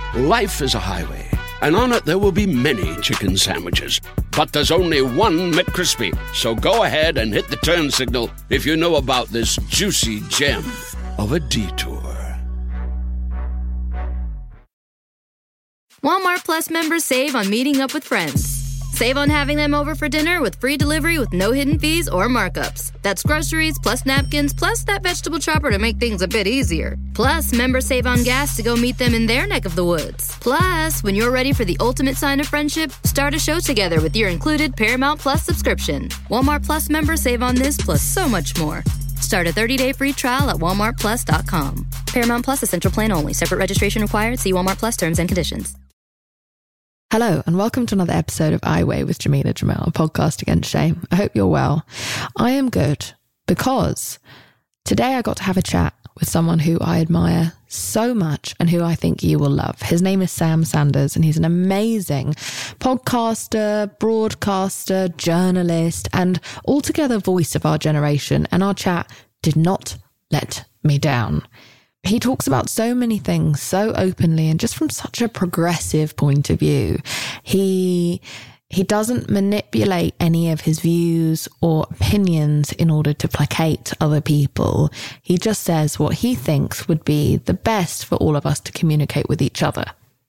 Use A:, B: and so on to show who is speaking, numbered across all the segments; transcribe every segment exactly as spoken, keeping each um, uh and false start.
A: Life is a highway, and on it there will be many chicken sandwiches. But there's only one McCrispy. So go ahead and hit the turn signal if you know about this juicy gem of a detour.
B: Walmart Plus members save on meeting up with friends. Save on having them over for dinner with free delivery with no hidden fees or markups. That's groceries, plus napkins, plus that vegetable chopper to make things a bit easier. Plus, members save on gas to go meet them in their neck of the woods. Plus, when you're ready for the ultimate sign of friendship, start a show together with your included Paramount Plus subscription. Walmart Plus members save on this plus so much more. Start a thirty-day free trial at walmart plus dot com. Paramount Plus Essential Plan only. Separate registration required. See Walmart Plus terms and conditions.
C: Hello and welcome to another episode of I Weigh with Jamila Jamil, a podcast against shame. I hope you're well. I am good because today I got to have a chat with someone who I admire so much and who I think you will love. His name is Sam Sanders and he's an amazing podcaster, broadcaster, journalist, and altogether voice of our generation. And our chat did not let me down. He talks about so many things so openly and just from such a progressive point of view. He he doesn't manipulate any of his views or opinions in order to placate other people. He just says what he thinks would be the best for all of us to communicate with each other.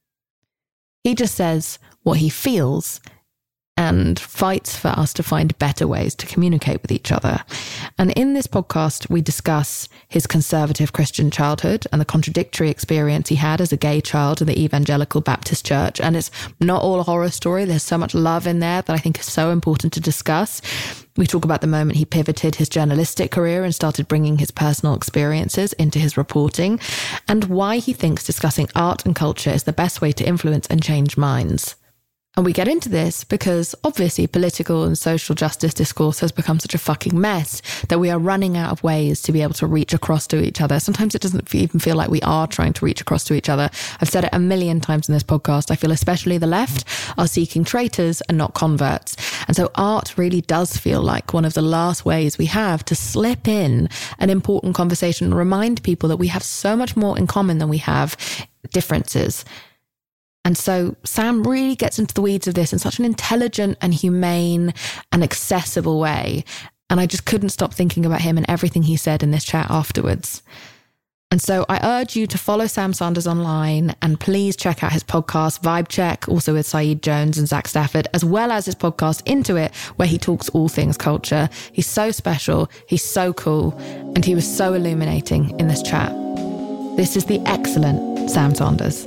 C: He just says what he feels and fights for us to find better ways to communicate with each other. And in this podcast, we discuss his conservative Christian childhood and the contradictory experience he had as a gay child in the Evangelical Baptist Church. And it's not all a horror story. There's so much love in there that I think is so important to discuss. We talk about the moment he pivoted his journalistic career and started bringing his personal experiences into his reporting, and why he thinks discussing art and culture is the best way to influence and change minds. And we get into this because obviously political and social justice discourse has become such a fucking mess that we are running out of ways to be able to reach across to each other. Sometimes it doesn't even feel like we are trying to reach across to each other. I've said it a million times in this podcast. I feel especially the left are seeking traitors and not converts. And so art really does feel like one of the last ways we have to slip in an important conversation and remind people that we have so much more in common than we have differences. And so Sam really gets into the weeds of this in such an intelligent and humane and accessible way. And I just couldn't stop thinking about him and everything he said in this chat afterwards. And so I urge you to follow Sam Sanders online and please check out his podcast, Vibe Check, also with Saeed Jones and Zach Stafford, as well as his podcast, Into It, where he talks all things culture. He's so special, he's so cool, and he was so illuminating in this chat. This is the excellent Sam Sanders.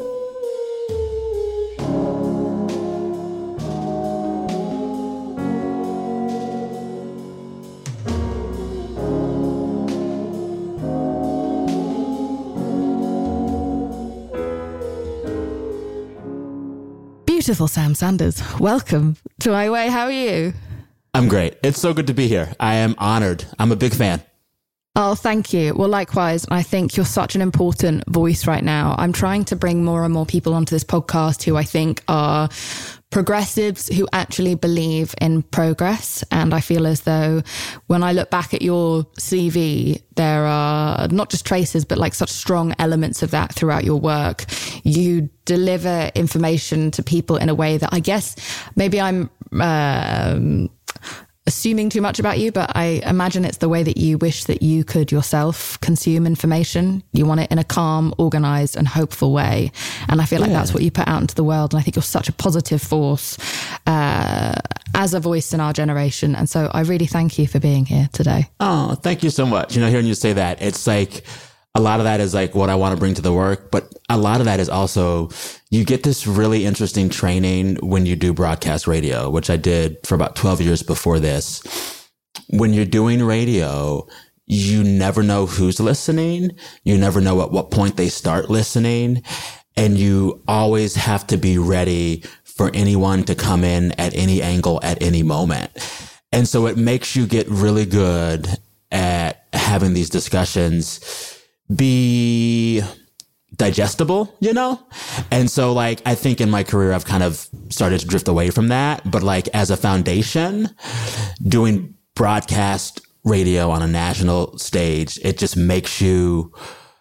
C: Beautiful Sam Sanders, welcome to I Weigh. How are you?
D: I'm great. It's so good to be here. I am honored. I'm a big fan.
C: Oh, thank you. Well, likewise. I think you're such an important voice right now. I'm trying to bring more and more people onto this podcast who I think are progressives who actually believe in progress. And I feel as though when I look back at your C V, there are not just traces, but like such strong elements of that throughout your work. You deliver information to people in a way that I guess maybe I'm um, assuming too much about you, but I imagine it's the way that you wish that you could yourself consume information. You want it in a calm, organized and hopeful way. And I feel like yeah. that's what you put out into the world. And I think you're such a positive force uh, as a voice in our generation. And so I really thank you for being here today.
D: Oh, thank you so much. You know, hearing you say that, it's like, a lot of that is like what I want to bring to the work, but a lot of that is also you get this really interesting training when you do broadcast radio, which I did for about twelve years before this. When you're doing radio, you never know who's listening. You never know at what point they start listening. And you always have to be ready for anyone to come in at any angle at any moment. And so it makes you get really good at having these discussions be digestible, you know? And so like, I think in my career, I've kind of started to drift away from that. But like as a foundation, doing broadcast radio on a national stage, it just makes you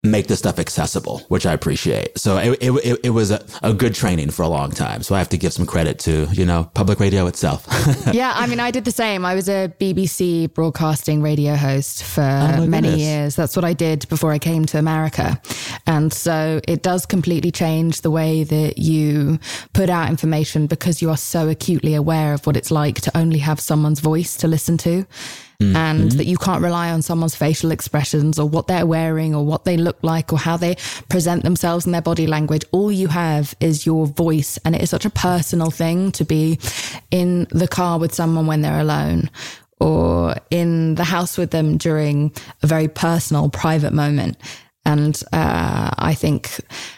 D: make this stuff accessible, which I appreciate. So it it, it was a, a good training for a long time. So I have to give some credit to, you know, public radio itself.
C: Yeah, I mean, I did the same. I was a B B C broadcasting radio host for
D: oh
C: many
D: goodness.
C: years. That's what I did before I came to America. And so it does completely change the way that you put out information because you are so acutely aware of what it's like to only have someone's voice to listen to. Mm-hmm. And that you can't rely on someone's facial expressions or what they're wearing or what they look like or how they present themselves and their body language. All you have is your voice. And it is such a personal thing to be in the car with someone when they're alone or in the house with them during a very personal, private moment. And uh, I think,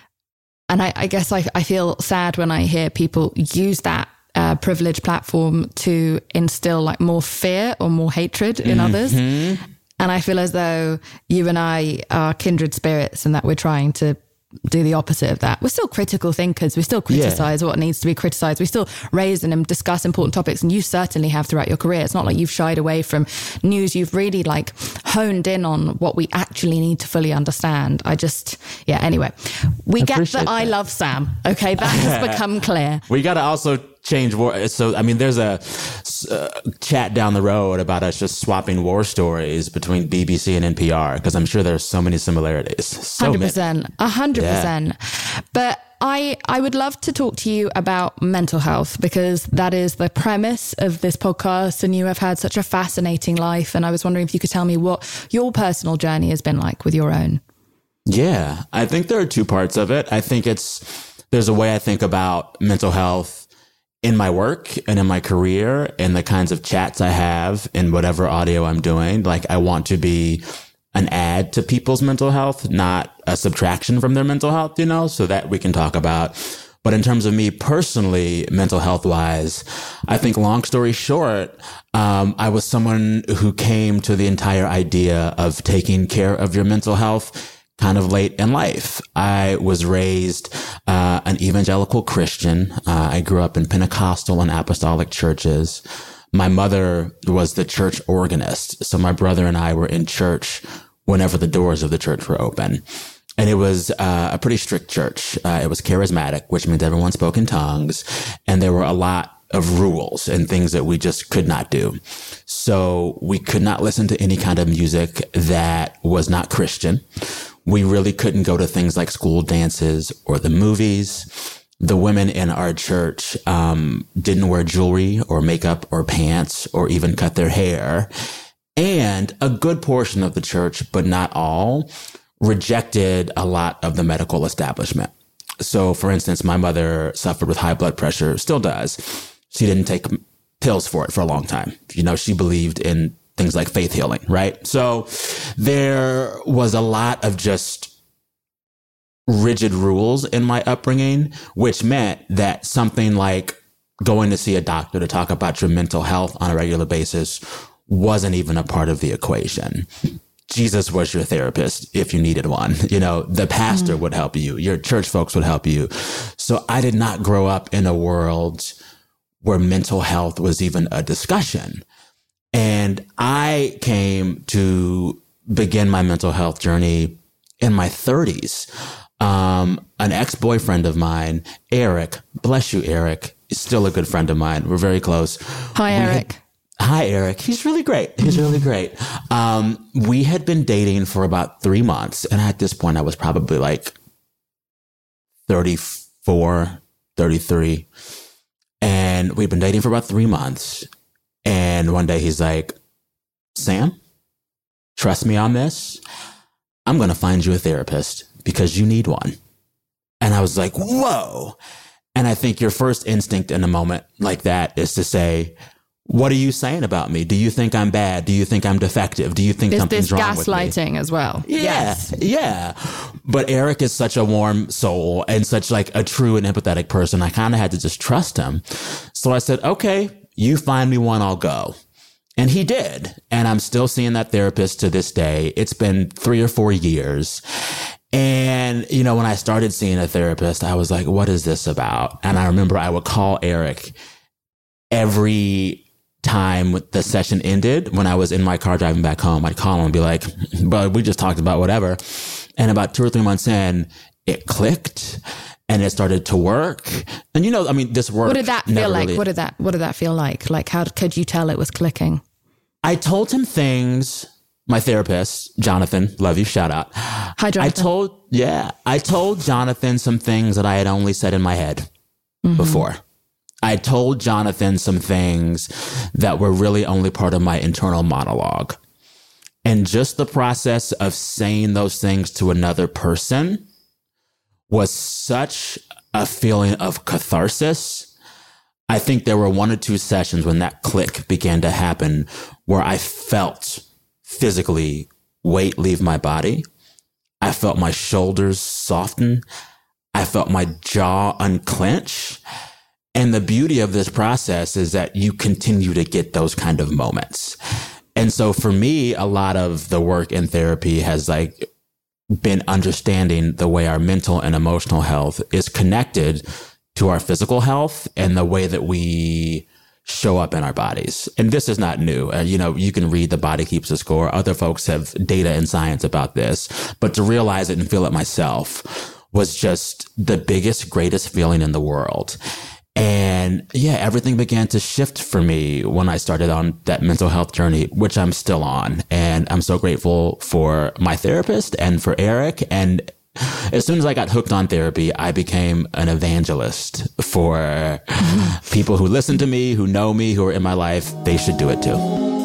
C: and I, I guess I, I feel sad when I hear people use that Uh, privileged platform to instill like more fear or more hatred in mm-hmm. others. And I feel as though you and I are kindred spirits and that we're trying to do the opposite of that. We're still critical thinkers. We still criticize yeah. what needs to be criticized. We still raise and discuss important topics. And you certainly have throughout your career. It's not like you've shied away from news. You've really like honed in on what we actually need to fully understand. I just, yeah, anyway, we I get that, that I love Sam. Okay. That has become clear.
D: We got to also change war. So, I mean, there's a uh, chat down the road about us just swapping war stories between B B C and N P R because I'm sure there's so many similarities. So
C: one hundred percent. one hundred percent. Yeah. But I, I would love to talk to you about mental health because that is the premise of this podcast and you have had such a fascinating life. And I was wondering if you could tell me what your personal journey has been like with your own.
D: Yeah, I think there are two parts of it. I think it's, there's a way I think about mental health in my work and in my career and the kinds of chats I have in whatever audio I'm doing. Like I want to be an add to people's mental health, not a subtraction from their mental health, you know, so that we can talk about. But in terms of me personally, mental health wise, I think long story short, um, I was someone who came to the entire idea of taking care of your mental health kind of late in life. I was raised uh, an evangelical Christian. Uh, I grew up in Pentecostal and apostolic churches. My mother was the church organist. So my brother and I were in church whenever the doors of the church were open. And it was uh, a pretty strict church. Uh, it was charismatic, which means everyone spoke in tongues. And there were a lot of rules and things that we just could not do. So we could not listen to any kind of music that was not Christian. We really couldn't go to things like school dances or the movies. The women in our church um, didn't wear jewelry or makeup or pants or even cut their hair. And a good portion of the church, but not all, rejected a lot of the medical establishment. So, for instance, my mother suffered with high blood pressure, still does. She didn't take pills for it for a long time. You know, she believed in things like faith healing, right? So there was a lot of just rigid rules in my upbringing, which meant that something like going to see a doctor to talk about your mental health on a regular basis wasn't even a part of the equation. Jesus was your therapist if you needed one. You know, the pastor mm. would help you. Your church folks would help you. So I did not grow up in a world where mental health was even a discussion. And I came to begin my mental health journey in my thirties. Um, an ex-boyfriend of mine, Eric, bless you, Eric, is still a good friend of mine. We're very close.
C: Hi,
D: we
C: Eric.
D: Had, hi, Eric. He's really great. He's really great. Um, we had been dating for about three months. And at this point, I was probably like thirty-four, thirty-three. And we'd been dating for about three months. And one day he's like, Sam, trust me on this. I'm going to find you a therapist because you need one. And I was like, whoa. And I think your first instinct in a moment like that is to say, what are you saying about me? Do you think I'm bad? Do you think I'm defective? Do you think
C: There's
D: something's
C: this
D: wrong with me?
C: gaslighting as well.
D: Yeah,
C: yes.
D: yeah. But Eric is such a warm soul and such like a true and empathetic person. I kind of had to just trust him. So I said, okay, you find me one, I'll go. And he did. And I'm still seeing that therapist to this day. It's been three or four years. And, you know, when I started seeing a therapist, I was like, what is this about? And I remember I would call Eric every time the session ended, when I was in my car driving back home, I'd call him and be like, but we just talked about whatever. And about two or three months in, it clicked and it started to work. And, you know, I mean, this work.
C: What did that feel like?
D: Really,
C: what did that, what did that feel like? Like, how could you tell it was clicking?
D: I told him things, my therapist, Jonathan, love you, shout out.
C: Hi, Jonathan.
D: I told, yeah, I told Jonathan some things that I had only said in my head mm-hmm. before. I told Jonathan some things that were really only part of my internal monologue. And just the process of saying those things to another person was such a feeling of catharsis. I think there were one or two sessions when that click began to happen where I felt physically weight leave my body. I felt my shoulders soften. I felt my jaw unclench. And the beauty of this process is that you continue to get those kind of moments. And so for me, a lot of the work in therapy has like been understanding the way our mental and emotional health is connected to our physical health and the way that we show up in our bodies. And this is not new. Uh, you know, you can read The Body Keeps the Score. Other folks have data and science about this, but to realize it and feel it myself was just the biggest, greatest feeling in the world. And yeah, everything began to shift for me when I started on that mental health journey, which I'm still on. And I'm so grateful for my therapist and for Eric. And as soon as I got hooked on therapy, I became an evangelist for people who listen to me, who know me, who are in my life. They should do it too.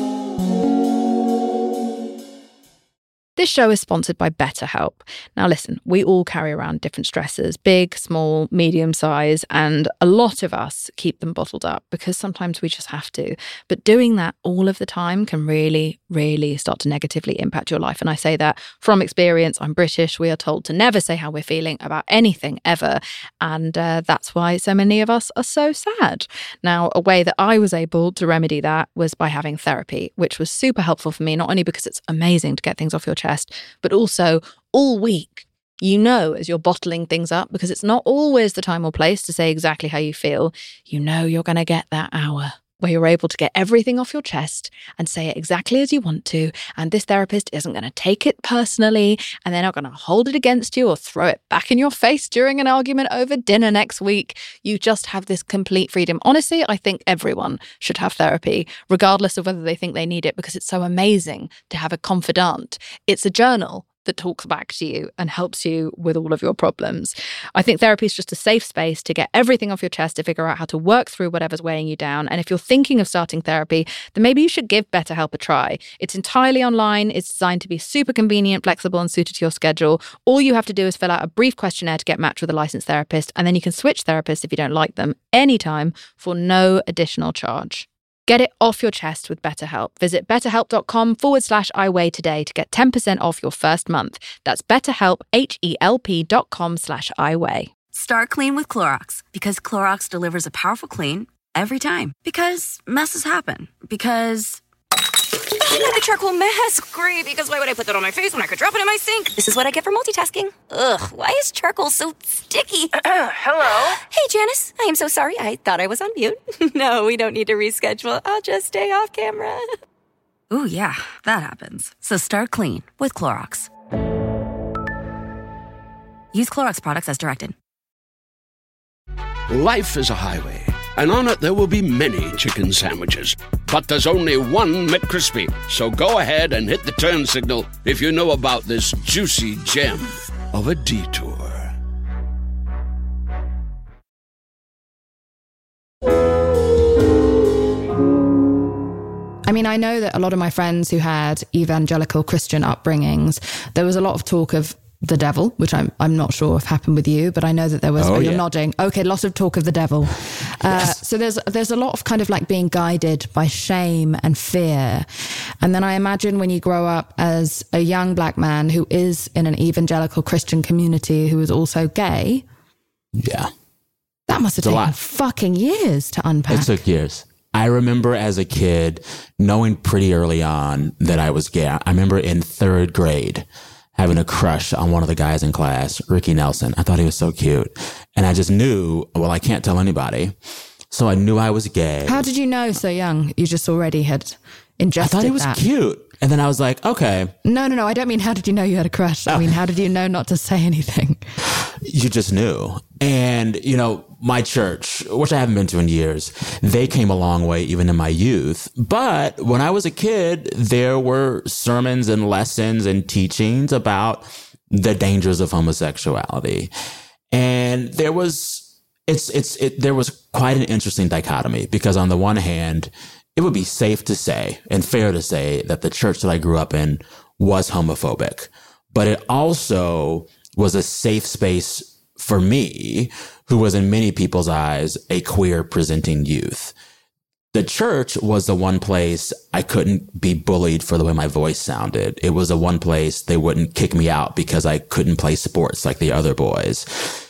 E: This show is sponsored by BetterHelp. Now listen, we all carry around different stressors, big, small, medium size, and a lot of us keep them bottled up because sometimes we just have to. But doing that all of the time can really, really start to negatively impact your life. And I say that from experience. I'm British. We are told to never say how we're feeling about anything ever. And uh, that's why so many of us are so sad. Now, a way that I was able to remedy that was by having therapy, which was super helpful for me, not only because it's amazing to get things off your chest, but also all week, you know, as you're bottling things up, because it's not always the time or place to say exactly how you feel, you know you're going to get that hour where you're able to get everything off your chest and say it exactly as you want to. And this therapist isn't going to take it personally, and they're not going to hold it against you or throw it back in your face during an argument over dinner next week. You just have this complete freedom. Honestly, I think everyone should have therapy, regardless of whether they think they need it, because it's so amazing to have a confidant. It's a journal that talks back to you and helps you with all of your problems. I think therapy is just a safe space to get everything off your chest, to figure out how to work through whatever's weighing you down. And if you're thinking of starting therapy, then maybe you should give BetterHelp a try. It's entirely online. It's designed to be super convenient, flexible, and suited to your schedule. All you have to do is fill out a brief questionnaire to get matched with a licensed therapist, and then you can switch therapists if you don't like them anytime for no additional charge. Get it off your chest with BetterHelp. Visit betterhelp.com forward slash iWeigh today to get ten percent off your first month. That's betterhelp, H-E-L-P dot com slash iWeigh.
F: Start clean with Clorox, because Clorox delivers a powerful clean every time. Because messes happen. Because I got the charcoal mask. Great, because why would I put that on my face when I could drop it in my sink? This is what I get for multitasking. Ugh, why is charcoal so sticky?
G: Hello?
F: Hey, Janice. I am so sorry. I thought I was on mute. No, we don't need to reschedule. I'll just stay off camera. Ooh, yeah, that happens. So start clean with Clorox. Use Clorox products as directed.
A: Life is a highway, and on it there will be many chicken sandwiches. But there's only one McCrispy. So go ahead and hit the turn signal if you know about this juicy gem of a detour.
C: I mean, I know that a lot of my friends who had evangelical Christian upbringings, there was a lot of talk of the devil, which I'm I'm not sure if happened with you, but I know that there was.
D: Oh,
C: oh, you're
D: yeah.
C: nodding. Okay, lots of talk of the devil.
D: Yes.
C: Uh, so there's there's a lot of kind of like being guided by shame and fear, and then I imagine when you grow up as a young black man who is in an evangelical Christian community who is also gay.
D: Yeah,
C: that must have
D: It's a
C: taken
D: lot.
C: fucking years to unpack.
D: it took years. I remember as a kid knowing pretty early on that I was gay. I remember in third grade having a crush on one of the guys in class, Ricky Nelson. I thought he was so cute. And I just knew, well, I can't tell anybody. So I knew I was gay.
C: How did you know so young? You just already had ingested
D: I thought he was
C: that.
D: cute. And then I was like, okay.
C: No, no, no. I don't mean how did you know you had a crush? I mean, how did you know not to say anything?
D: You just knew. And, you know, my church, which I haven't been to in years, they came a long way even in my youth. But when I was a kid, there were sermons and lessons and teachings about the dangers of homosexuality. And there was, it's, it's, it, there was quite an interesting dichotomy because on the one hand, it would be safe to say and fair to say that the church that I grew up in was homophobic, but it also was a safe space for me, who was in many people's eyes a queer presenting youth. The church was the one place I couldn't be bullied for the way my voice sounded. It was the one place they wouldn't kick me out because I couldn't play sports like the other boys.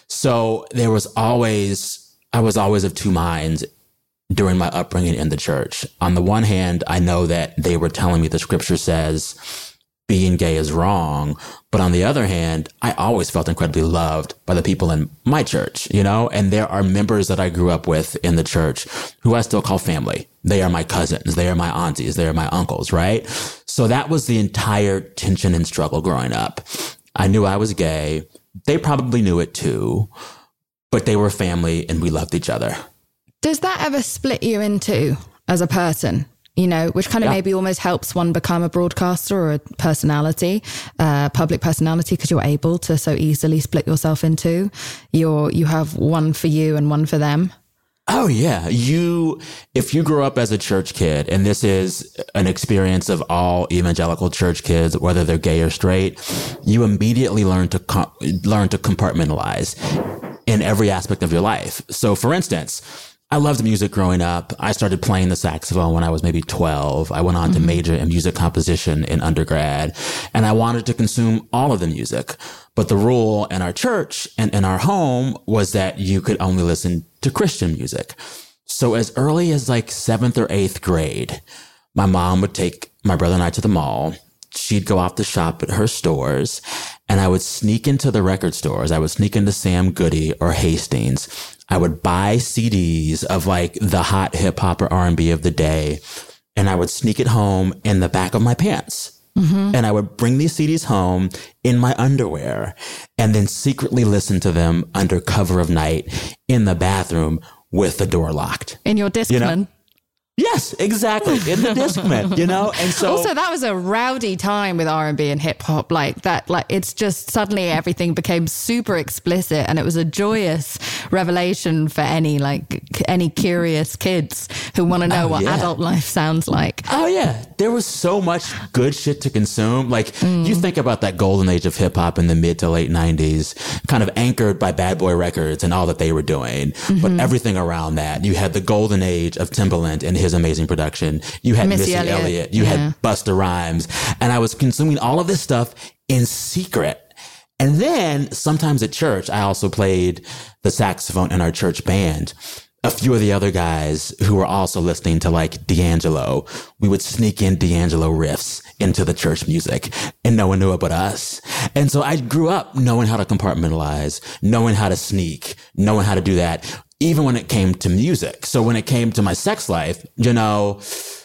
D: So there was always, I was always of two minds during my upbringing in the church. On the one hand, I know that they were telling me the scripture says being gay is wrong. But on the other hand, I always felt incredibly loved by the people in my church, you know, and there are members that I grew up with in the church who I still call family. They are my cousins. They are my aunties. They are my uncles, right? So that was the entire tension and struggle growing up. I knew I was gay. They probably knew it too, but they were family and we loved each other.
C: Does that ever split you in two as a person? You know, which kind of yeah. maybe almost helps one become a broadcaster or a personality, uh, public personality, because you're able to so easily split yourself in two. You're, you have one for you and one for them.
D: Oh, yeah. You, if you grew up as a church kid, and this is an experience of all evangelical church kids, whether they're gay or straight, you immediately learn to com- learn to compartmentalize in every aspect of your life. So, for instance, I loved music growing up. I started playing the saxophone when I was maybe twelve. I went on mm-hmm. to major in music composition in undergrad, and I wanted to consume all of the music. But the rule in our church and in our home was that you could only listen to Christian music. So as early as like seventh or eighth grade, my mom would take my brother and I to the mall. She'd go off to shop at her stores, and I would sneak into the record stores. I would sneak into Sam Goody or Hastings. I would buy C Ds of like the hot hip hop or R and B of the day, and I would sneak it home in the back of my pants. Mm-hmm. And I would bring these C Ds home in my underwear and then secretly listen to them under cover of night in the bathroom with the door locked.
C: In your Discman.
D: You know? Yes, exactly. In the Discman, you know? And so
C: also that was a rowdy time with R and B and hip hop like that. Like it's just suddenly everything became super explicit, and it was a joyous revelation for any like any curious kids who want to know oh, what yeah. adult life sounds like.
D: Oh yeah. There was so much good shit to consume. Like mm. you think about that golden age of hip hop in the mid to late nineties, kind of anchored by Bad Boy Records and all that they were doing. Mm-hmm. But everything around that, you had the golden age of Timbaland and his amazing production. You had Missy, Missy Elliott. Elliott. You yeah. had Busta Rhymes. And I was consuming all of this stuff in secret. And then sometimes at church, I also played the saxophone in our church band. A few of the other guys who were also listening to like D'Angelo, we would sneak in D'Angelo riffs into the church music, and no one knew it but us. And so I grew up knowing how to compartmentalize, knowing how to sneak, knowing how to do that, even when it came to music. So when it came to my sex life, you know,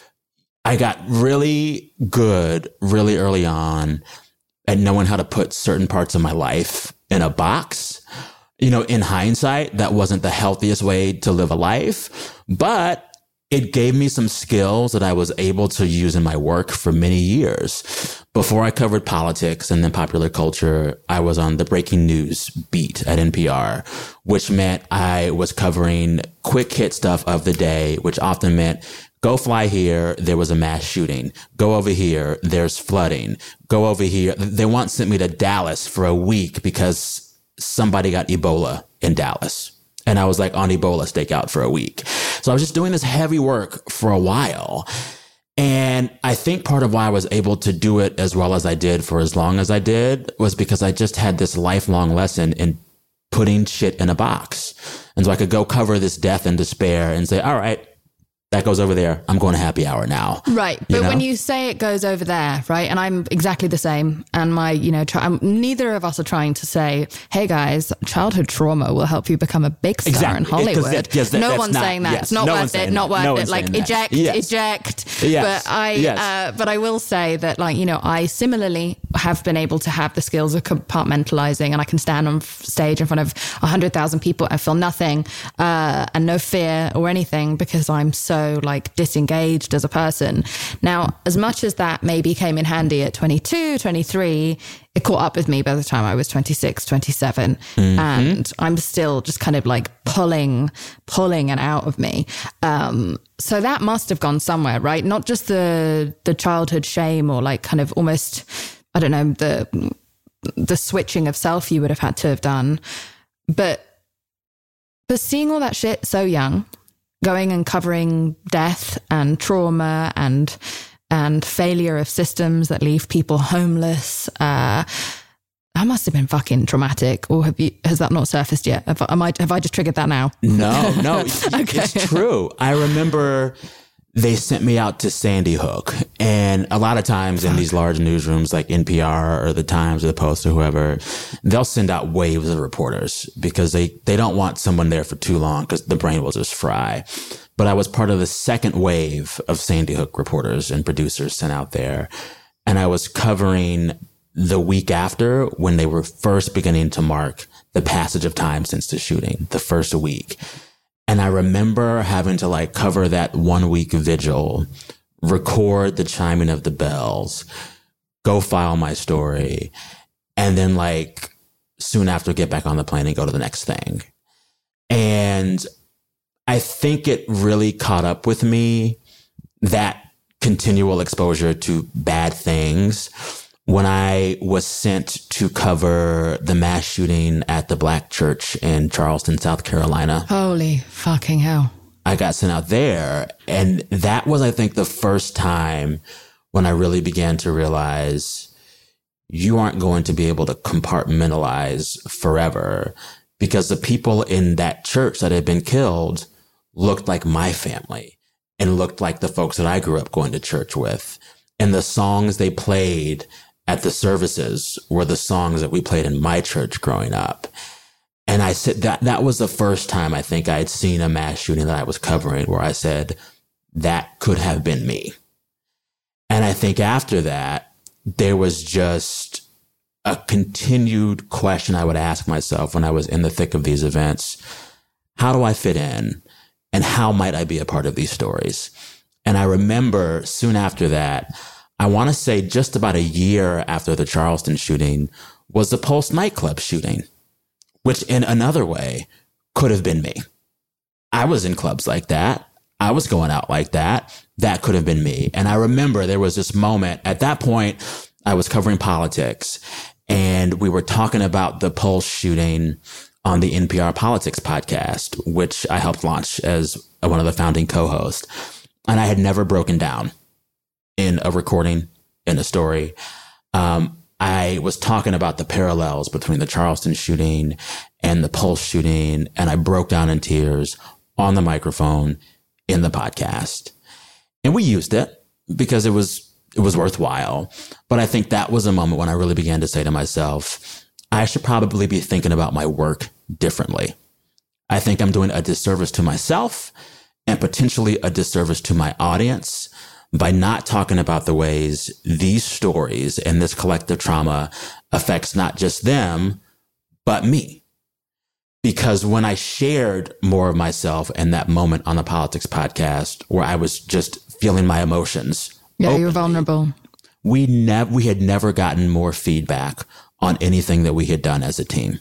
D: I got really good really early on at knowing how to put certain parts of my life in a box. You know, in hindsight, that wasn't the healthiest way to live a life, but it gave me some skills that I was able to use in my work for many years. Before I covered politics and then popular culture, I was on the breaking news beat at N P R, which meant I was covering quick hit stuff of the day, which often meant go fly here, there was a mass shooting. Go over here, there's flooding. Go over here. They once sent me to Dallas for a week because somebody got Ebola in Dallas. And I was like on Ebola stakeout for a week. So I was just doing this heavy work for a while. And I think part of why I was able to do it as well as I did for as long as I did was because I just had this lifelong lesson in putting shit in a box. And so I could go cover this death and despair and say, all right, that goes over there. I'm going to happy hour now.
C: Right. But
D: you know?
C: when you say it goes over there, right, and I'm exactly the same, and my, you know, try, I'm, neither of us are trying to say, hey guys, childhood trauma will help you become a big star
D: exactly.
C: in Hollywood.
D: That, yes, that,
C: no one's
D: not,
C: saying that.
D: Yes,
C: it's not
D: no
C: worth it. Not worth
D: no
C: it. Like eject,
D: yes.
C: eject.
D: Yes.
C: But I,
D: yes.
C: uh, but I will say that, like, you know, I similarly have been able to have the skills of compartmentalizing, and I can stand on stage in front of a hundred thousand people and feel nothing, uh, and no fear or anything, because I'm so like disengaged as a person. Now, as much as that maybe came in handy at twenty-two, twenty-three, it caught up with me by the time I was twenty-six, twenty-seven. Mm-hmm. And I'm still just kind of like pulling, pulling it out of me. Um, so that must have gone somewhere, right? Not just the, the childhood shame or like kind of almost, I don't know, the, the switching of self you would have had to have done. But, but seeing all that shit so young, going and covering death and trauma and and failure of systems that leave people homeless, uh, that must have been fucking traumatic. Or have you? Has that not surfaced yet? Have, am I, have I just triggered that now?
D: No, no,
C: Okay.
D: It's true. I remember they sent me out to Sandy Hook, and a lot of times Fuck. in these large newsrooms like N P R or the Times or the Post or whoever, they'll send out waves of reporters because they, they don't want someone there for too long because the brain will just fry. But I was part of the second wave of Sandy Hook reporters and producers sent out there. And I was covering the week after when they were first beginning to mark the passage of time since the shooting, the first week. And I remember having to like cover that one week vigil, record the chiming of the bells, go file my story, and then like soon after get back on the plane and go to the next thing. And I think it really caught up with me, that continual exposure to bad things, when I was sent to cover the mass shooting at the Black church in Charleston, South Carolina.
C: Holy fucking hell.
D: I got sent out there. And that was, I think, the first time when I really began to realize you aren't going to be able to compartmentalize forever, because the people in that church that had been killed looked like my family and looked like the folks that I grew up going to church with. And the songs they played at the services were the songs that we played in my church growing up. And I said that that was the first time I think I had seen a mass shooting that I was covering where I said, that could have been me. And I think after that, there was just a continued question I would ask myself when I was in the thick of these events. How do I fit in? And how might I be a part of these stories? And I remember soon after that, I want to say just about a year after the Charleston shooting was the Pulse nightclub shooting, which in another way could have been me. I was in clubs like that. I was going out like that. That could have been me. And I remember there was this moment at that point, I was covering politics and we were talking about the Pulse shooting on the N P R Politics podcast, which I helped launch as one of the founding co-hosts. And I had never broken down in a recording, in a story. Um, I was talking about the parallels between the Charleston shooting and the Pulse shooting, and I broke down in tears on the microphone in the podcast. And we used it because it was it was worthwhile. But I think that was a moment when I really began to say to myself, I should probably be thinking about my work differently. I think I'm doing a disservice to myself and potentially a disservice to my audience by not talking about the ways these stories and this collective trauma affects not just them, but me. Because when I shared more of myself in that moment on the Politics podcast, where I was just feeling my emotions.
C: Yeah,
D: openly,
C: you were vulnerable.
D: We never, we had never gotten more feedback on anything that we had done as a team.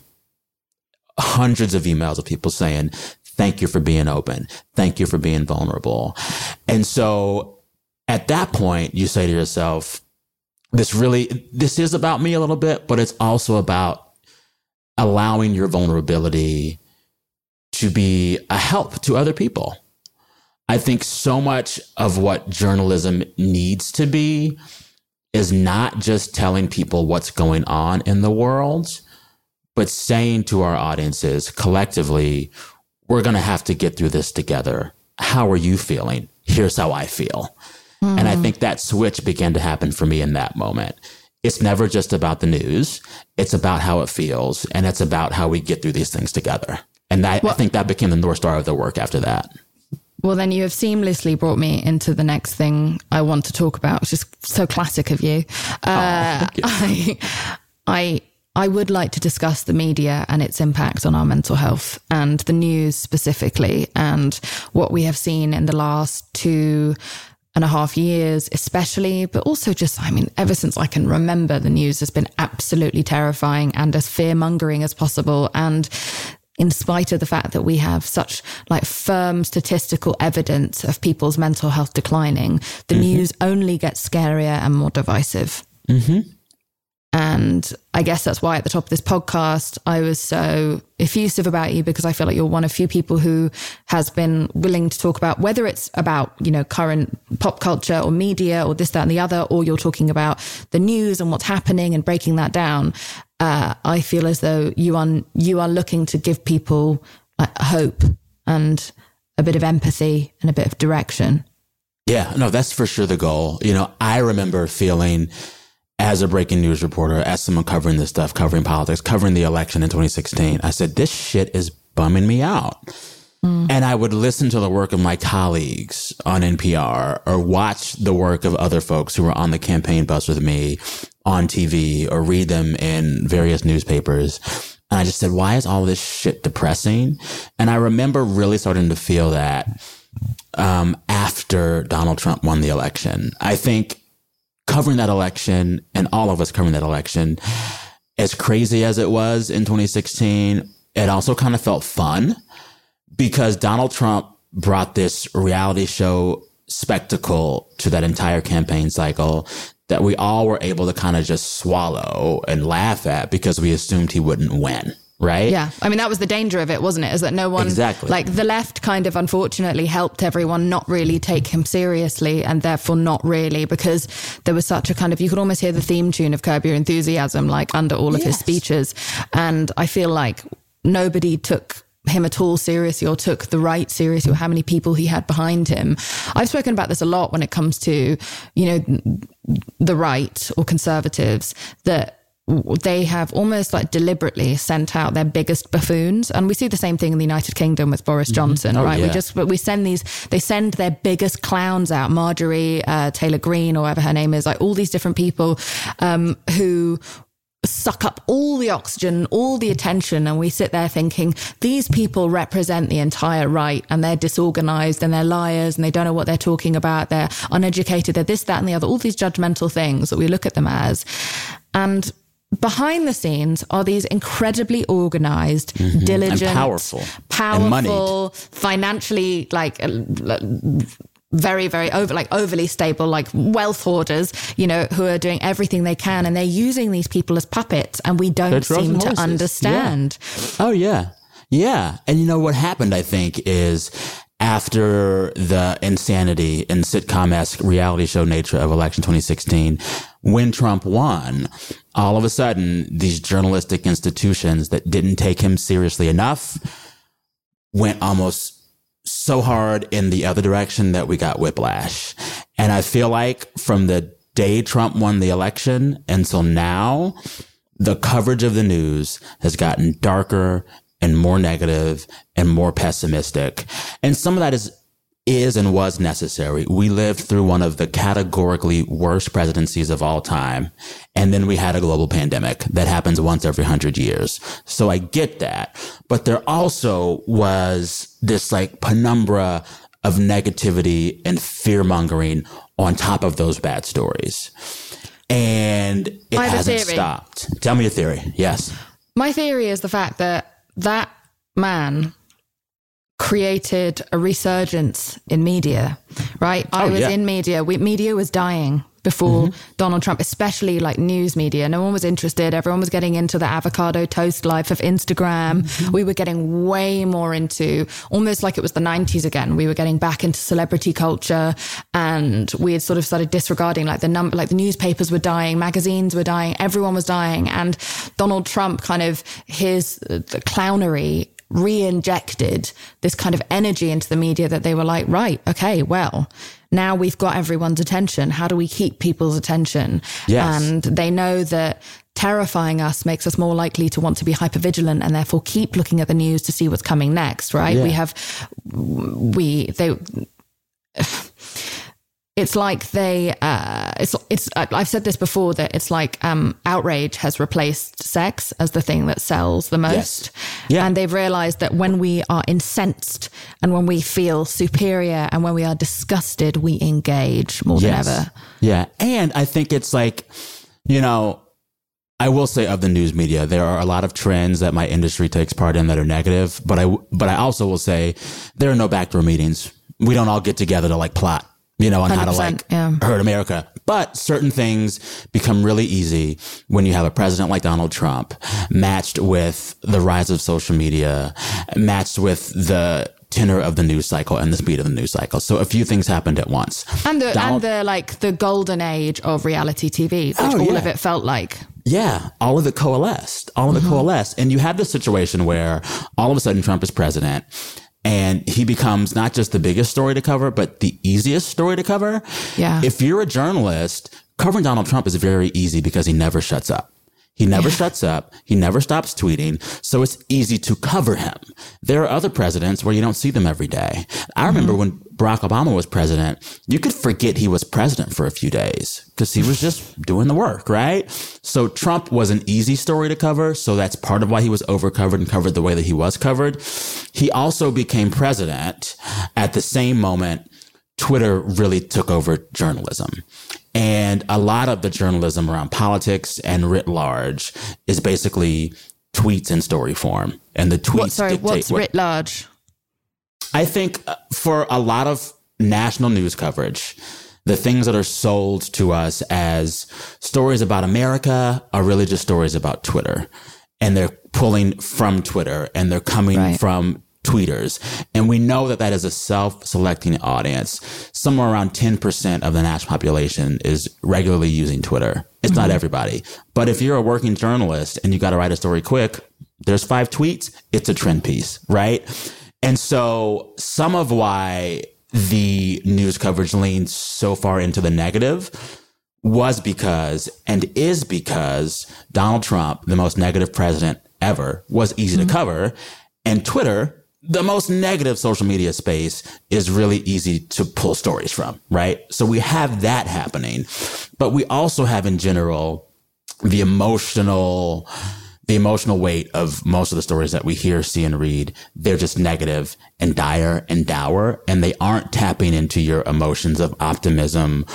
D: Hundreds of emails of people saying, thank you for being open. Thank you for being vulnerable. And so at that point, you say to yourself, this really, this is about me a little bit, but it's also about allowing your vulnerability to be a help to other people. I think so much of what journalism needs to be is not just telling people what's going on in the world, but saying to our audiences collectively, we're going to have to get through this together. How are you feeling here's how I feel. Mm. And I think that switch began to happen for me in that moment. It's never just about the news. It's about how it feels. And it's about how we get through these things together. And that, well, I think that became the North Star of the work after that.
C: Well, then you have seamlessly brought me into the next thing I want to talk about, which is so classic of you. Uh, oh, I, I, I would like to discuss the media and its impact on our mental health and the news specifically, and what we have seen in the last two and a half years, especially, but also just, I mean, ever since I can remember, the news has been absolutely terrifying and as fear-mongering as possible. And in spite of the fact that we have such like firm statistical evidence of people's mental health declining, the mm-hmm. news only gets scarier and more divisive. Mm-hmm. And I guess that's why at the top of this podcast, I was so effusive about you, because I feel like you're one of few people who has been willing to talk about, whether it's about, you know, current pop culture or media or this, that, and the other, or you're talking about the news and what's happening and breaking that down. Uh, I feel as though you are, you are looking to give people like, hope and a bit of empathy and a bit of direction.
D: Yeah, no, that's for sure the goal. You know, I remember feeling, as a breaking news reporter, as someone covering this stuff, covering politics, covering the election in twenty sixteen, I said, this shit is bumming me out. Mm. And I would listen to the work of my colleagues on N P R or watch the work of other folks who were on the campaign bus with me on T V or read them in various newspapers. And I just said, why is all this shit depressing? And I remember really starting to feel that um, after Donald Trump won the election. I think covering that election, and all of us covering that election, as crazy as it was in twenty sixteen, it also kind of felt fun because Donald Trump brought this reality show spectacle to that entire campaign cycle that we all were able to kind of just swallow and laugh at because we assumed he wouldn't win. Right?
C: Yeah. I mean, that was the danger of it, wasn't it? Is that no one,
D: exactly.
C: like the left kind of unfortunately helped everyone not really take him seriously, and therefore not really, because there was such a kind of, you could almost hear the theme tune of Curb Your Enthusiasm, like under all of yes. his speeches. And I feel like nobody took him at all seriously or took the right seriously, or how many people he had behind him. I've spoken about this a lot when it comes to, you know, the right or conservatives, that they have almost like deliberately sent out their biggest buffoons. And we see the same thing in the United Kingdom with Boris Johnson, mm-hmm. oh, right? Yeah. We just, we send these, they send their biggest clowns out, Marjorie uh, Taylor Greene, or whatever her name is, like all these different people um, who suck up all the oxygen, all the attention. And we sit there thinking, these people represent the entire right, and they're disorganized and they're liars and they don't know what they're talking about. They're uneducated. They're this, that, and the other, all these judgmental things that we look at them as. And behind the scenes are these incredibly organized, mm-hmm. diligent,
D: and powerful,
C: powerful, and financially like very, very over, like overly stable, like wealth hoarders, you know, who are doing everything they can, and they're using these people as puppets, and we don't seem to understand.
D: Yeah. Oh yeah, yeah. And you know what happened? I think is, after the insanity and sitcom-esque reality show nature of election twenty sixteen, when Trump won, all of a sudden, these journalistic institutions that didn't take him seriously enough went almost so hard in the other direction that we got whiplash. And I feel like from the day Trump won the election until now, the coverage of the news has gotten darker and more negative and more pessimistic. And some of that is is and was necessary. We lived through one of the categorically worst presidencies of all time. And then we had a global pandemic that happens once every hundred years. So I get that. But there also was this like penumbra of negativity and fear mongering on top of those bad stories. And it hasn't stopped. Tell me your theory. Yes.
C: My theory is the fact that that man created a resurgence in media, right? I oh, was yeah. in media. We, media was dying before mm-hmm. Donald Trump, especially like news media. No one was interested. Everyone was getting into the avocado toast life of Instagram. Mm-hmm. We were getting way more into, almost like it was the nineties again. We were getting back into celebrity culture, and we had sort of started disregarding like the number, like the newspapers were dying, magazines were dying, everyone was dying. And Donald Trump kind of, his uh, the clownery re-injected this kind of energy into the media that they were like, right, okay, well, now we've got everyone's attention. How do we keep people's attention?
D: Yes.
C: And they know that terrifying us makes us more likely to want to be hypervigilant and therefore keep looking at the news to see what's coming next, right?
D: Yeah.
C: We have, we, they, it's like they, uh, it's, it's, I've said this before that it's like, um, outrage has replaced sex as the thing that sells the most.
D: Yes. Yeah.
C: And they've realized that when we are incensed and when we feel superior and when we are disgusted, we engage more
D: Yes.
C: than ever.
D: Yeah. And I think it's like, you know, I will say of the news media, there are a lot of trends that my industry takes part in that are negative, but I, but I also will say there are no backdoor meetings. We don't all get together to like plot, you know, on how to like
C: yeah.
D: hurt America. But certain things become really easy when you have a president like Donald Trump matched with the rise of social media, matched with the tenor of the news cycle and the speed of the news cycle. So a few things happened at once.
C: And the,
D: Donald,
C: and the, like the golden age of reality T V, which
D: Oh,
C: all
D: yeah.
C: of it felt like.
D: Yeah, all of it coalesced. All of it
C: Mm-hmm.
D: coalesced. And you have this situation where all of a sudden Trump is president and he becomes not just the biggest story to cover, but the easiest story to cover.
C: Yeah.
D: If you're a journalist, covering Donald Trump is very easy because he never shuts up. He never shuts up. He never stops tweeting. So it's easy to cover him. There are other presidents where you don't see them every day. I remember when Barack Obama was president, you could forget he was president for a few days because he was just doing the work, right? So Trump was an easy story to cover. So that's part of why he was overcovered and covered the way that he was covered. He also became president at the same moment Twitter really took over journalism. And a lot of the journalism around politics and writ large is basically tweets in story form. And the tweets
C: What, sorry,
D: dictate
C: what's
D: what,
C: writ large?
D: I think uh, for a lot of national news coverage, the things that are sold to us as stories about America are really just stories about Twitter. And they're pulling from Twitter and they're coming
C: Right.
D: from tweeters. And we know that that is a self-selecting audience. Somewhere around ten percent of the national population is regularly using Twitter. It's not everybody. But if you're a working journalist and you got to write a story quick, there's five tweets, it's a trend piece, right? And so some of why the news coverage leans so far into the negative was because and is because Donald Trump, the most negative president ever, was easy to cover. And Twitter, the most negative social media space, is really easy to pull stories from, right? So we have that happening. But we also have in general the emotional, the emotional weight of most of the stories that we hear, see, and read. They're just negative and dire and dour, and they aren't tapping into your emotions of optimism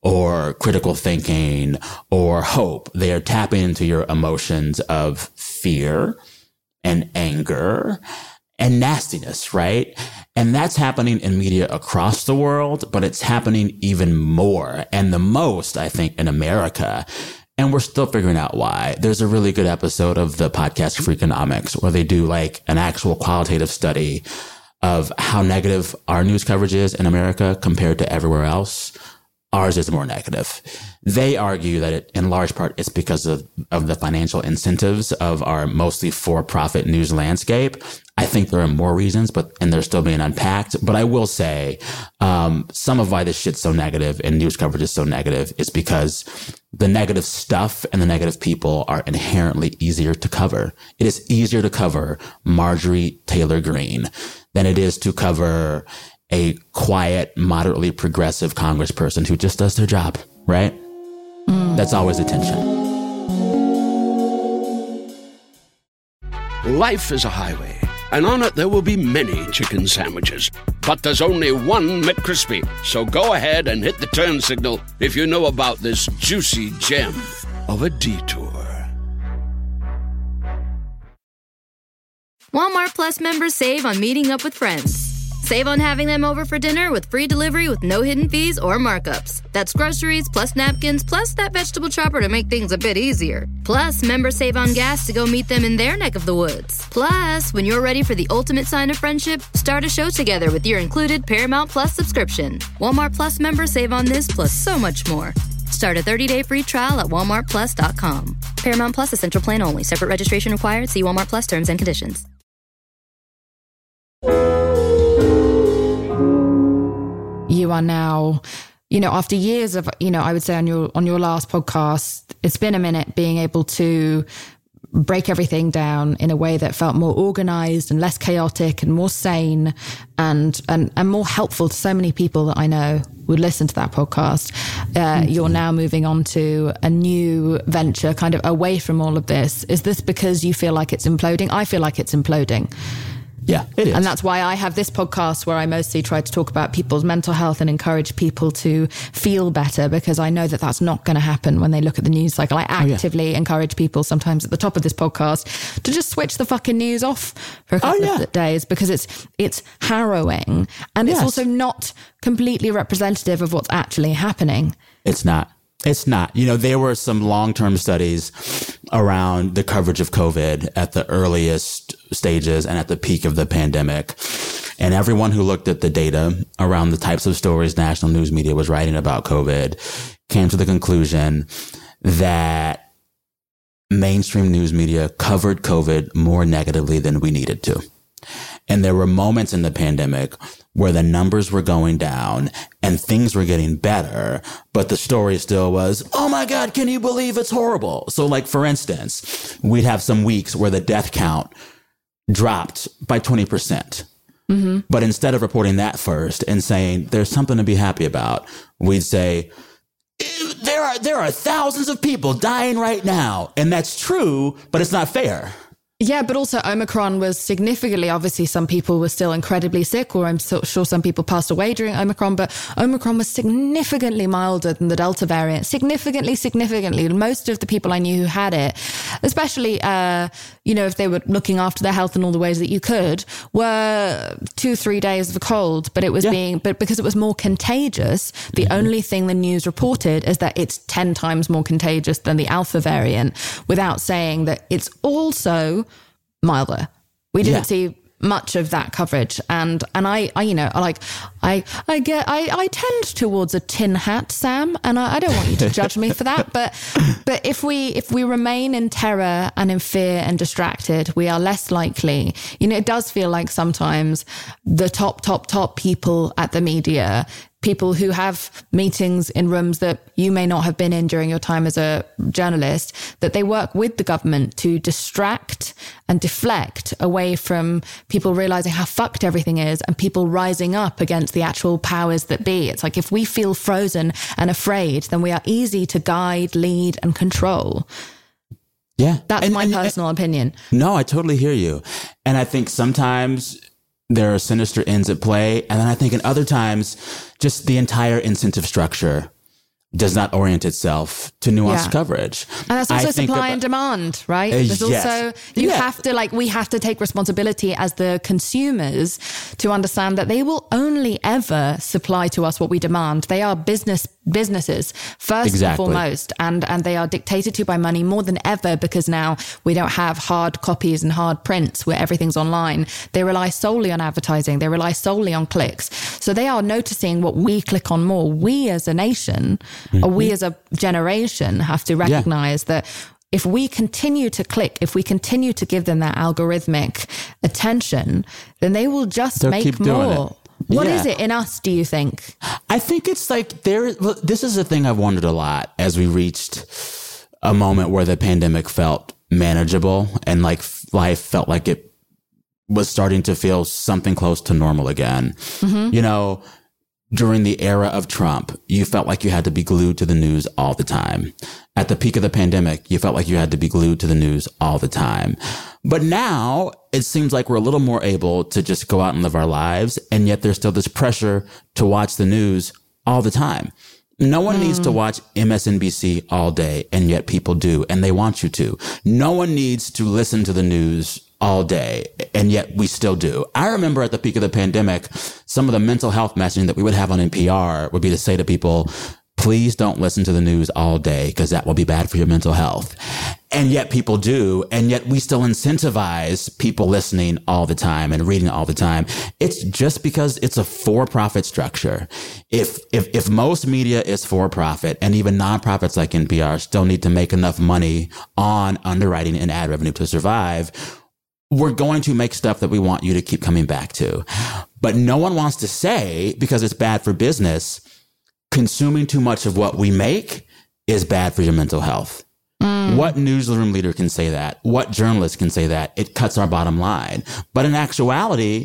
D: or critical thinking or hope. They are tapping into your emotions of fear and anger and nastiness, right? And that's happening in media across the world, but it's happening even more and the most, I think, in America. And we're still figuring out why. There's a really good episode of the podcast Freakonomics where they do like an actual qualitative study of how negative our news coverage is in America compared to everywhere else. Ours is more negative. They argue that it, in large part, it's because of, of the financial incentives of our mostly for-profit news landscape. I think there are more reasons, but and they're still being unpacked. But I will say um, some of why this shit's so negative and news coverage is so negative is because the negative stuff and the negative people are inherently easier to cover. It is easier to cover Marjorie Taylor Greene than it is to cover a quiet, moderately progressive congressperson who just does their job, right? Mm. That's always the tension.
A: Life is a highway, and on it there will be many chicken sandwiches. But there's only one McCrispy. So go ahead and hit the turn signal if you know about this juicy gem of a detour.
B: Walmart Plus members save on meeting up with friends. Save on having them over for dinner with free delivery with no hidden fees or markups. That's groceries plus napkins plus that vegetable chopper to make things a bit easier. Plus, members save on gas to go meet them in their neck of the woods. Plus, when you're ready for the ultimate sign of friendship, start a show together with your included Paramount Plus subscription. Walmart Plus members save on this plus so much more. Start a thirty-day free trial at walmart plus dot com. Paramount Plus Essential Plan only. Separate registration required. See Walmart Plus terms and conditions.
C: are now, you know, after years of, you know, I would say on your on your last podcast, it's been a minute being able to break everything down in a way that felt more organized and less chaotic and more sane and and, and more helpful to so many people that I know would listen to that podcast. Uh, you're now moving on to a new venture kind of away from all of this. Is this because you feel like it's imploding? I feel like it's imploding.
D: Yeah, it is.
C: And that's why I have this podcast where I mostly try to talk about people's mental health and encourage people to feel better, because I know that that's not going to happen when they look at the news cycle. I actively oh, yeah. encourage people sometimes at the top of this podcast to just switch the fucking news off for a couple oh, yeah. of days, because it's it's harrowing and yes. it's also not completely representative of what's actually happening.
D: It's not. It's not. You know, there were some long-term studies around the coverage of COVID at the earliest stages and at the peak of the pandemic. And everyone who looked at the data around the types of stories national news media was writing about COVID came to the conclusion that mainstream news media covered COVID more negatively than we needed to. And there were moments in the pandemic where the numbers were going down and things were getting better, but the story still was, oh my God, can you believe it's horrible? So like, for instance, we'd have some weeks where the death count dropped by twenty percent. Mm-hmm. But instead of reporting that first and saying there's something to be happy about, we'd say, there are, there are thousands of people dying right now. And that's true, but it's not fair.
C: Yeah, but also Omicron was significantly, obviously some people were still incredibly sick, or I'm so sure some people passed away during Omicron, but Omicron was significantly milder than the Delta variant. Significantly, significantly. Most of the people I knew who had it, especially, uh, you know, if they were looking after their health in all the ways that you could, were two, three days of a cold, but it was yeah. being, but because it was more contagious, the mm-hmm. only thing the news reported is that it's ten times more contagious than the Alpha variant, without saying that it's also milder. We didn't yeah. see much of that coverage, and and I, I you know like I I get I, I tend towards a tin hat, Sam, and I, I don't want you to judge me for that, but but if we if we remain in terror and in fear and distracted, we are less likely. You know, it does feel like sometimes the top top top people at the media, people who have meetings in rooms that you may not have been in during your time as a journalist, that they work with the government to distract and deflect away from people realizing how fucked everything is and people rising up against the actual powers that be. It's like, if we feel frozen and afraid, then we are easy to guide, lead, and control.
D: Yeah.
C: That's
D: and,
C: my
D: and,
C: personal
D: and,
C: opinion.
D: No, I totally hear you. And I think sometimes there are sinister ends at play. And then I think in other times, just the entire incentive structure does not orient itself to nuanced
C: yeah.
D: coverage.
C: And that's also
D: I
C: supply
D: about,
C: and demand, right?
D: Uh,
C: There's
D: yes.
C: also, you
D: yeah.
C: have to like, we have to take responsibility as the consumers to understand that they will only ever supply to us what we demand. They are business businesses first
D: exactly.
C: and foremost, and and they are dictated to by money more than ever, because now we don't have hard copies and hard prints where everything's online. They rely solely on advertising. They rely solely on clicks. So they are noticing what we click on more. We as a nation, mm-hmm. or we as a generation, have to recognize yeah. that if we continue to click, if we continue to give them that algorithmic attention, then they will just
D: They'll
C: make
D: keep doing
C: more.
D: It.
C: What
D: yeah.
C: is it in us, do you think?
D: I think it's like there, well, this is a thing I've wondered a lot as we reached a moment where the pandemic felt manageable and like life felt like it was starting to feel something close to normal again. Mm-hmm. You know, during the era of Trump, you felt like you had to be glued to the news all the time. At the peak of the pandemic, you felt like you had to be glued to the news all the time. But now it seems like we're a little more able to just go out and live our lives. And yet there's still this pressure to watch the news all the time. No one mm. needs to watch M S N B C all day, and yet people do, and they want you to. No one needs to listen to the news all day, and yet we still do. I remember at the peak of the pandemic, some of the mental health messaging that we would have on N P R would be to say to people, please don't listen to the news all day because that will be bad for your mental health. And yet people do. And yet we still incentivize people listening all the time and reading all the time. It's just because it's a for-profit structure. If, if, if most media is for-profit, and even nonprofits like N P R still need to make enough money on underwriting and ad revenue to survive, we're going to make stuff that we want you to keep coming back to. But no one wants to say, because it's bad for business, consuming too much of what we make is bad for your mental health. Mm. What newsroom leader can say that? What journalist can say that? It cuts our bottom line. But in actuality,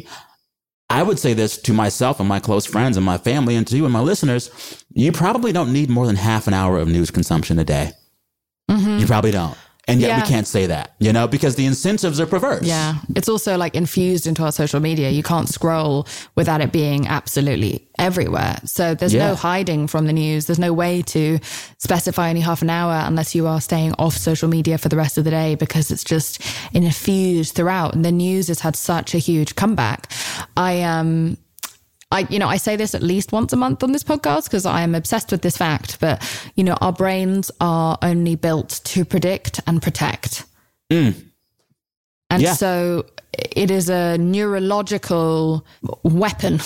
D: I would say this to myself and my close friends and my family and to you and my listeners, you probably don't need more than half an hour of news consumption a day. Mm-hmm. You probably don't. And yet yeah. we can't say that, you know, because the incentives are perverse.
C: Yeah. It's also like infused into our social media. You can't scroll without it being absolutely everywhere. So there's yeah. no hiding from the news. There's no way to specify only half an hour unless you are staying off social media for the rest of the day, because it's just infused throughout. And the news has had such a huge comeback. I, um, I, you know, I say this at least once a month on this podcast because I am obsessed with this fact, but, you know, our brains are only built to predict and protect. Mm. And yeah. so it is a neurological weapon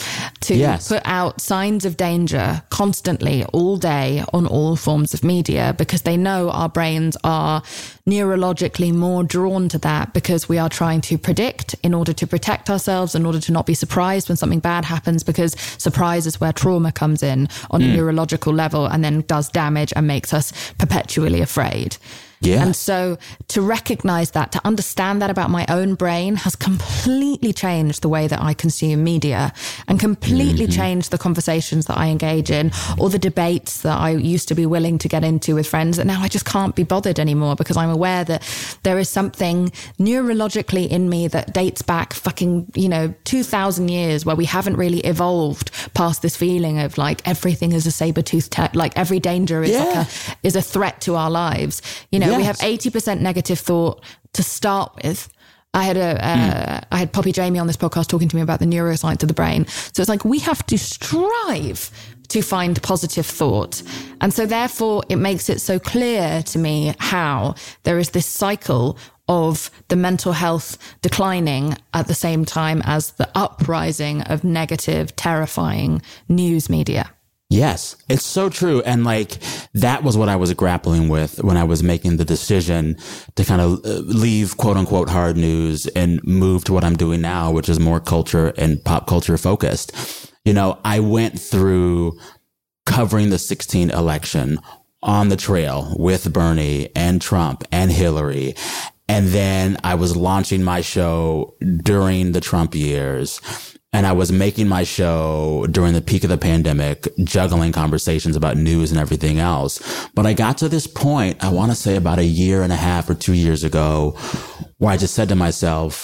C: to yes. put out signs of danger constantly all day on all forms of media, because they know our brains are neurologically more drawn to that, because we are trying to predict in order to protect ourselves, in order to not be surprised when something bad happens, because surprise is where trauma comes in on mm. a neurological level and then does damage and makes us perpetually afraid. Yeah. And so to recognize that, to understand that about my own brain has completely changed the way that I consume media and completely mm-hmm. changed the conversations that I engage in, or the debates that I used to be willing to get into with friends that now I just can't be bothered anymore, because I'm aware that there is something neurologically in me that dates back fucking, you know, two thousand years, where we haven't really evolved past this feeling of like everything is a saber-toothed, te- like every danger is yeah. like a, is a threat to our lives. You know, yes. we have eighty percent negative thought to start with. I had a, uh, mm. I had Poppy Jamie on this podcast talking to me about the neuroscience of the brain. So it's like, we have to strive to find positive thought. And so therefore it makes it so clear to me how there is this cycle of the mental health declining at the same time as the uprising of negative, terrifying news media.
D: Yes, it's so true. And like, that was what I was grappling with when I was making the decision to kind of leave quote unquote hard news and move to what I'm doing now, which is more culture and pop culture focused. You know, I went through covering the sixteen election on the trail with Bernie and Trump and Hillary. And then I was launching my show during the Trump years. And I was making my show during the peak of the pandemic, juggling conversations about news and everything else. But I got to this point, I want to say about a year and a half or two years ago, where I just said to myself,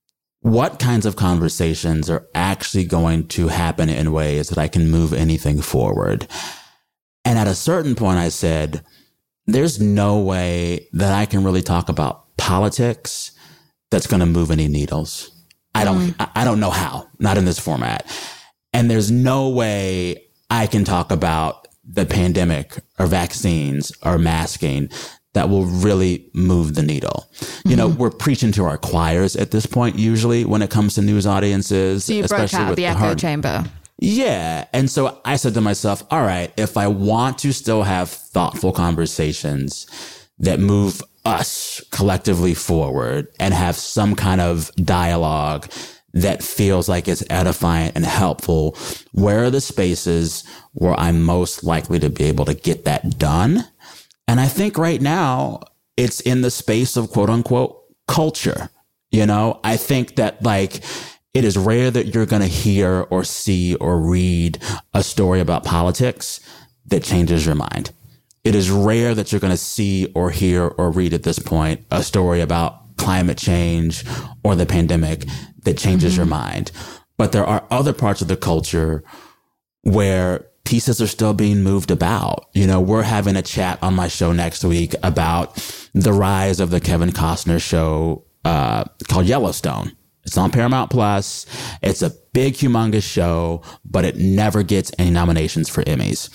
D: what kinds of conversations are actually going to happen in ways that I can move anything forward? And at a certain point, I said, there's no way that I can really talk about politics that's going to move any needles. I don't, mm. I don't know how, not in this format. And there's no way I can talk about the pandemic or vaccines or masking that will really move the needle. Mm-hmm. You know, we're preaching to our choirs at this point, usually when it comes to news audiences.
C: So you broke out of the echo hard- chamber.
D: Yeah. And so I said to myself, all right, if I want to still have thoughtful conversations that move us collectively forward and have some kind of dialogue that feels like it's edifying and helpful, where are the spaces where I'm most likely to be able to get that done? And I think right now it's in the space of quote unquote culture. You know, I think that like it is rare that you're going to hear or see or read a story about politics that changes your mind. It is rare that you're going to see or hear or read at this point a story about climate change or the pandemic that changes mm-hmm. your mind. But there are other parts of the culture where pieces are still being moved about. You know, we're having a chat on my show next week about the rise of the Kevin Costner show uh, called Yellowstone. It's on Paramount Plus. It's a big, humongous show, but it never gets any nominations for Emmys.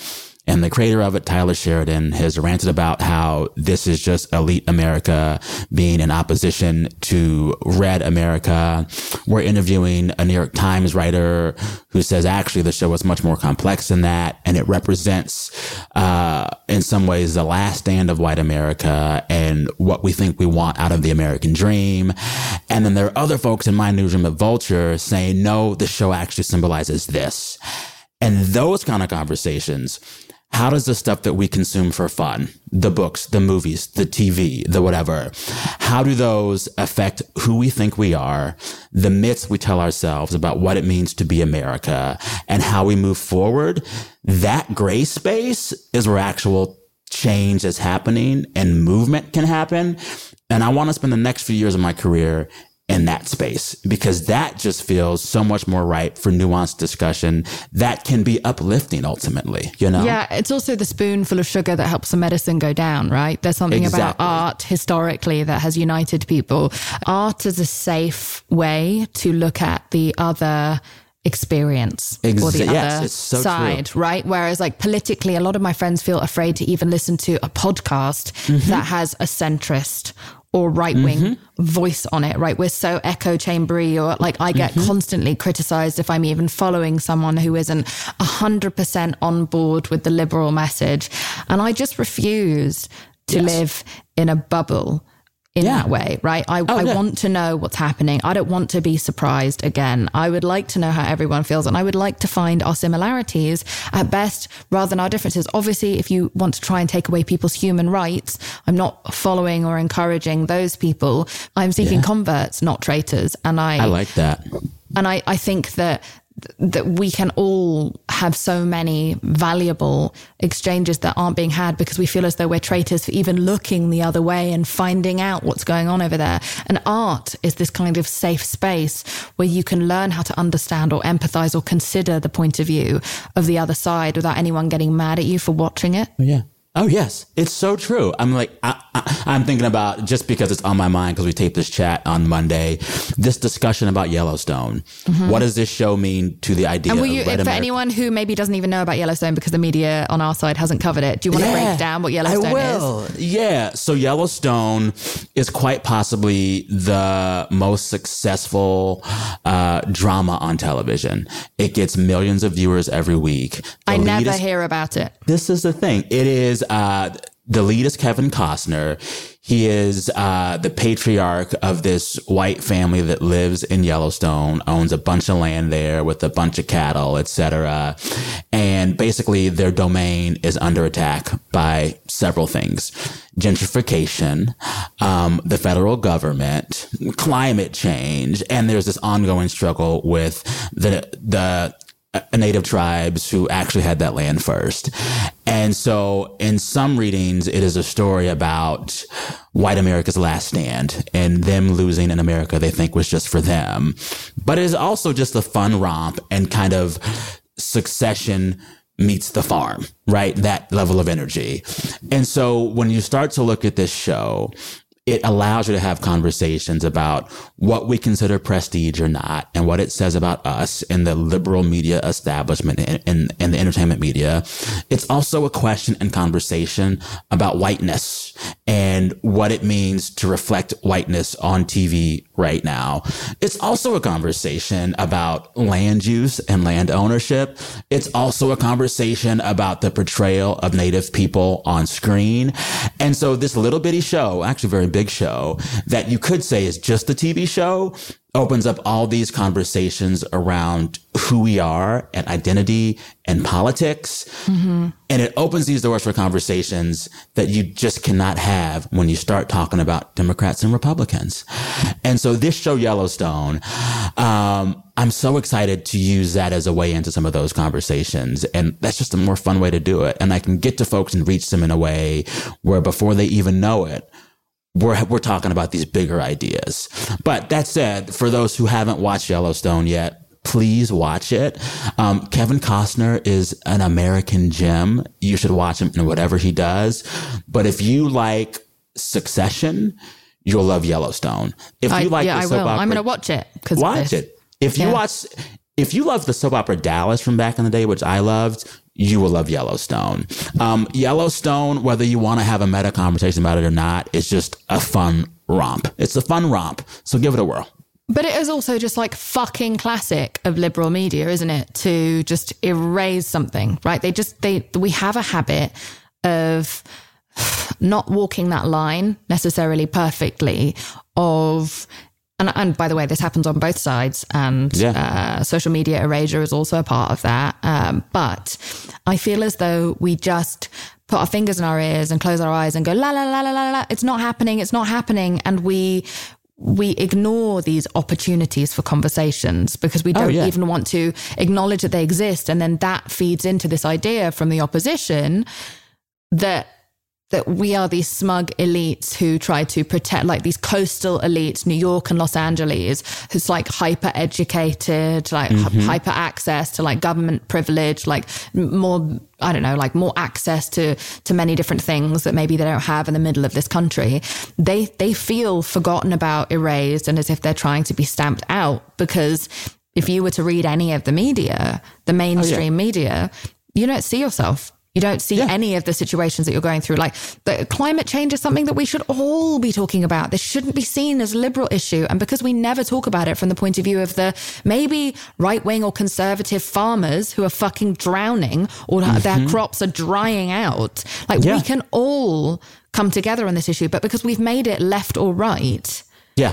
D: And the creator of it, Tyler Sheridan, has ranted about how this is just elite America being in opposition to red America. We're interviewing a New York Times writer who says actually the show is much more complex than that. And it represents, uh, in some ways, the last stand of white America and what we think we want out of the American dream. And then there are other folks in my newsroom at Vulture saying, no, the show actually symbolizes this. And those kind of conversations, how does the stuff that we consume for fun, the books, the movies, the T V, the whatever, how do those affect who we think we are, the myths we tell ourselves about what it means to be America, and how we move forward? That gray space is where actual change is happening and movement can happen. And I want to spend the next few years of my career in that space, because that just feels so much more ripe for nuanced discussion that can be uplifting ultimately, you know?
C: Yeah, it's also the spoonful of sugar that helps the medicine go down, right? There's something
D: Exactly.
C: about art historically that has united people. Art is a safe way to look at the other experience
D: Ex-
C: or the
D: yes,
C: other
D: it's so
C: side,
D: true.
C: right? Whereas like politically, a lot of my friends feel afraid to even listen to a podcast
D: Mm-hmm.
C: that has a centrist or right-wing
D: Mm-hmm.
C: voice on it, right? We're so echo chambery, or like I get
D: Mm-hmm.
C: constantly criticized if I'm even following someone who isn't a hundred percent on board with the liberal message. And I just refuse to
D: Yes.
C: live in a bubble in
D: Yeah.
C: that way, right? I,
D: Oh,
C: I
D: yeah.
C: want to know what's happening. I don't want to be surprised again. I would like to know how everyone feels, and I would like to find our similarities at best rather than our differences. Obviously, if you want to try and take away people's human rights, I'm not following or encouraging those people. I'm seeking
D: Yeah.
C: converts, not traitors. And I,
D: I like that.
C: and I, I think that that we can all have so many valuable exchanges that aren't being had because we feel as though we're traitors for even looking the other way and finding out what's going on over there. And art is this kind of safe space where you can learn how to understand or empathize or consider the point of view of the other side without anyone getting mad at you for watching it.
D: Yeah. Oh, yes. It's so true. I'm like, I, I, I'm thinking about, just because it's on my mind because we taped this chat on Monday, this discussion about Yellowstone. Mm-hmm. What does this show mean to the idea
C: And will you,
D: of red
C: for
D: America?
C: anyone who maybe doesn't even know about Yellowstone because the media on our side hasn't covered it, do you want to break down what Yellowstone
D: I will.
C: is?
D: Yeah. So Yellowstone is quite possibly the most successful uh, drama on television. It gets millions of viewers every week. The
C: I
D: lead
C: never
D: is-
C: hear about it.
D: This is the thing. It is, uh, the lead is Kevin Costner. He is uh, the patriarch of this white family that lives in Yellowstone, owns a bunch of land there with a bunch of cattle, et cetera. And basically their domain is under attack by several things. Gentrification, um, the federal government, climate change, and there's this ongoing struggle with the, the, native tribes who actually had that land first. And so in some readings, it is a story about white America's last stand and them losing in America they think was just for them. But it is also just a fun romp and kind of Succession meets The Farm, right? That level of energy. And so when you start to look at this show, it allows you to have conversations about what we consider prestige or not, and what it says about us in the liberal media establishment and, and, and the entertainment media. It's also a question and conversation about whiteness and what it means to reflect whiteness on T V right now. It's also a conversation about land use and land ownership. It's also a conversation about the portrayal of Native people on screen. And so this little bitty show, actually very big show, that you could say is just a T V show, opens up all these conversations around who we are and identity and politics. Mm-hmm. And it opens these doors for conversations that you just cannot have when you start talking about Democrats and Republicans. And so this show, Yellowstone, um, I'm so excited to use that as a way into some of those conversations. And that's just a more fun way to do it. And I can get to folks and reach them in a way where before they even know it, We're, we're talking about these bigger ideas. But that said, for those who haven't watched Yellowstone yet, please watch it. Um, Kevin Costner is an American gem. You should watch him in whatever he does. But if you like Succession, you'll love Yellowstone. If
C: I,
D: you like
C: yeah,
D: the
C: I
D: soap
C: will.
D: opera,
C: I'm going to watch it. Cause
D: watch it. If you
C: Yeah.
D: watch, if you love the soap opera Dallas from back in the day, which I loved, you will love Yellowstone. Um, Yellowstone, whether you want to have a meta conversation about it or not, is just a fun romp. It's a fun romp. So give it a whirl.
C: But it is also just like fucking classic of liberal media, isn't it? To just erase something, right? They just, they, we have a habit of not walking that line necessarily perfectly of, and, and by the way, this happens on both sides, and yeah. uh, social media erasure is also a part of that. Um, but I feel as though we just put our fingers in our ears and close our eyes and go, la, la, la, la, la, la, it's not happening, it's not happening. And we, we ignore these opportunities for conversations because we don't oh, yeah. even want to acknowledge that they exist. And then that feeds into this idea from the opposition that that we are these smug elites who try to protect, like these coastal elites, New York and Los Angeles, who's like hyper educated, like mm-hmm. hyper access to like government privilege, like more, I don't know, like more access to, to many different things that maybe they don't have in the middle of this country. They, they feel forgotten about, erased, and as if they're trying to be stamped out, because if you were to read any of the media, the mainstream oh, yeah. media, you don't see yourself. You don't see yeah. any of the situations that you're going through. Like, the climate change is something that we should all be talking about. This shouldn't be seen as a liberal issue. And because we never talk about it from the point of view of the maybe right-wing or conservative farmers who are fucking drowning or mm-hmm. their crops are drying out, like yeah. we can all come together on this issue. But because we've made it left or right,
D: yeah.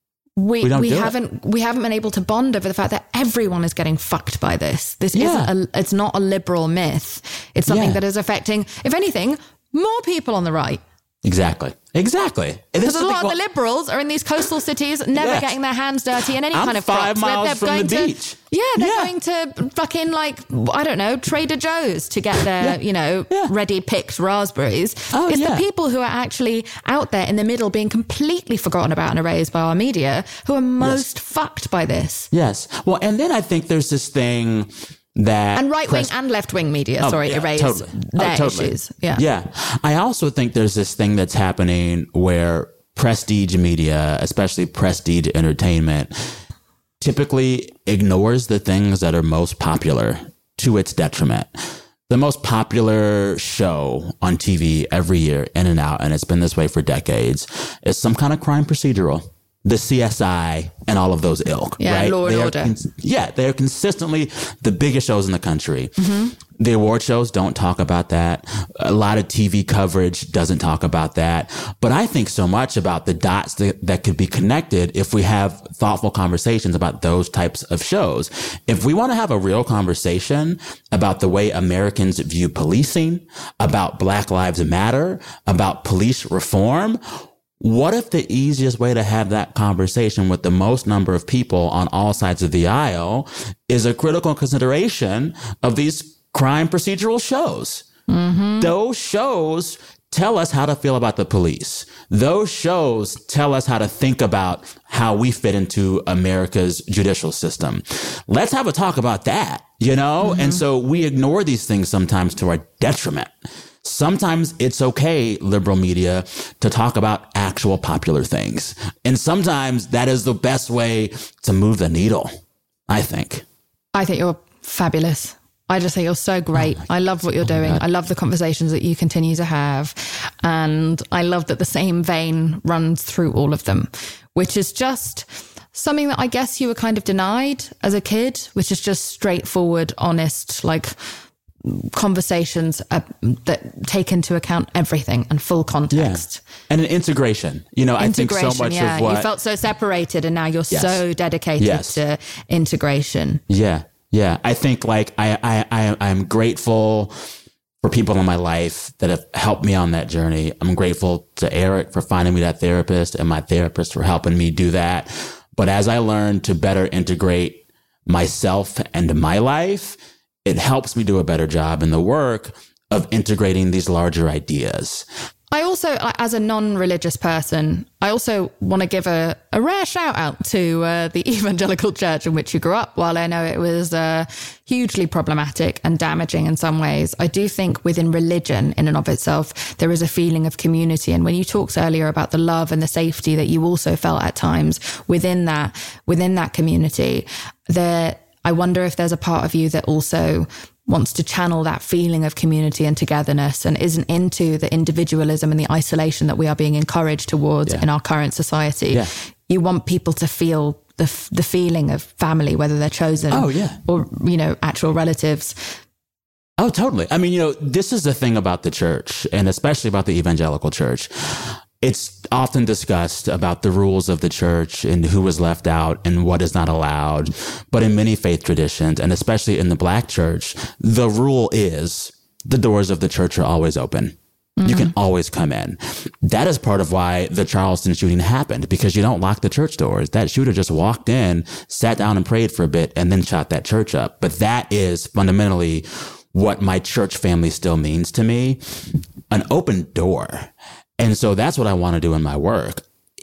C: We we, we haven't
D: it.
C: we haven't been able to bond over the fact that everyone is getting fucked by this. This
D: yeah.
C: isn't a, it's not a liberal myth. It's something
D: yeah.
C: that is affecting, if anything, more people on the right.
D: Exactly. Exactly.
C: Because a lot of the liberals are in these coastal cities, never yes. getting their hands dirty in any
D: I'm
C: kind of
D: five
C: crops.
D: miles
C: they're, they're
D: from
C: going
D: the
C: to,
D: beach.
C: Yeah, they're
D: yeah.
C: going to fucking like, I don't know, Trader Joe's to get their,
D: yeah.
C: you know,
D: yeah.
C: ready picked raspberries.
D: Oh,
C: it's
D: yeah.
C: the people who are actually out there in the middle being completely forgotten about and erased by our media who are most yes. fucked by this.
D: Yes. Well, and then I think there's this thing that
C: and right wing
D: press-
C: and left wing media,
D: oh,
C: sorry,
D: yeah,
C: erase
D: totally.
C: their
D: oh, totally.
C: issues. Yeah.
D: Yeah. I also think there's this thing that's happening where prestige media, especially prestige entertainment, typically ignores the things that are most popular to its detriment. The most popular show on T V every year, in and out, and it's been this way for decades, is some kind of crime procedural. The C S I and all of those ilk,
C: yeah,
D: right?
C: Law and
D: they
C: Order.
D: Cons- yeah, they're consistently the biggest shows in the country.
C: Mm-hmm.
D: The award shows don't talk about that. A lot of T V coverage doesn't talk about that. But I think so much about the dots that, that could be connected if we have thoughtful conversations about those types of shows. If we want to have a real conversation about the way Americans view policing, about Black Lives Matter, about police reform, what if the easiest way to have that conversation with the most number of people on all sides of the aisle is a critical consideration of these crime procedural shows? Mm-hmm. Those shows tell us how to feel about the police. Those shows tell us how to think about how we fit into America's judicial system. Let's have a talk about that, you know? Mm-hmm. And so we ignore these things sometimes to our detriment. Sometimes it's okay, liberal media, to talk about actual popular things. And sometimes that is the best way to move the needle, I think.
C: I think you're fabulous. I just think you're so great. Oh I love what you're doing. I love the conversations that you continue to have. And I love that the same vein runs through all of them, which is just something that I guess you were kind of denied as a kid, which is just straightforward, honest, like conversations uh, that take into account everything and full context.
D: Yeah. And an integration. You know, I think so much
C: yeah.
D: of what...
C: You felt so separated and now you're
D: yes.
C: so dedicated
D: yes.
C: to integration.
D: Yeah. Yeah. I think like I, I, I, I'm grateful for people in my life that have helped me on that journey. I'm grateful to Eric for finding me that therapist and my therapist for helping me do that. But as I learned to better integrate myself and my life, it helps me do a better job in the work of integrating these larger ideas.
C: I also, as a non-religious person, I also want to give a, a rare shout out to uh, the evangelical church in which you grew up. While I know it was uh, hugely problematic and damaging in some ways, I do think within religion in and of itself, there is a feeling of community. And when you talked earlier about the love and the safety that you also felt at times within that, within that community, there, I wonder if there's a part of you that also wants to channel that feeling of community and togetherness and isn't into the individualism and the isolation that we are being encouraged towards yeah. in our current society. Yeah. You want people to feel the the feeling of family, whether they're chosen
D: oh, yeah.
C: or, you know, actual relatives.
D: Oh, totally. I mean, you know, this is the thing about the church, and especially about the evangelical church. It's often discussed about the rules of the church and who is left out and what is not allowed. But in many faith traditions, and especially in the Black church, the rule is the doors of the church are always open. Mm-hmm. You can always come in. That is part of why the Charleston shooting happened, because you don't lock the church doors. That shooter just walked in, sat down and prayed for a bit, and then shot that church up. But that is fundamentally what my church family still means to me, an open door. And so that's what I want to do in my work.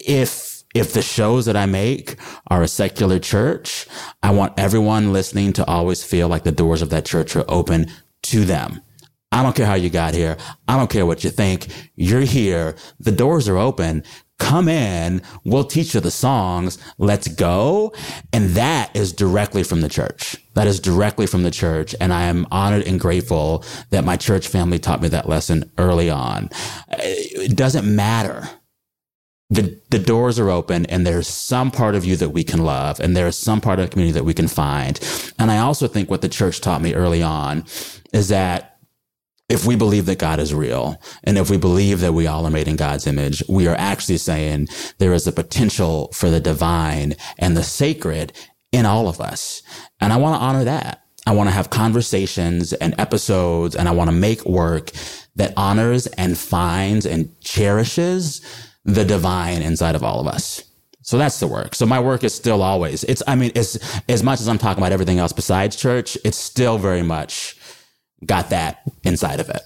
D: If if the shows that I make are a secular church, I want everyone listening to always feel like the doors of that church are open to them. I don't care how you got here. I don't care what you think. You're here. The doors are open. Come in. We'll teach you the songs. Let's go. And that is directly from the church. That is directly from the church. And I am honored and grateful that my church family taught me that lesson early on. It doesn't matter. The, the doors are open, and there's some part of you that we can love, and there's some part of the community that we can find. And I also think what the church taught me early on is that if we believe that God is real, and if we believe that we all are made in God's image, we are actually saying there is a potential for the divine and the sacred in all of us. And I want to honor that. I want to have conversations and episodes, and I want to make work that honors and finds and cherishes the divine inside of all of us. So that's the work. So my work is still always, it's, I mean, it's, as much as I'm talking about everything else besides church, it's still very much got that inside of it.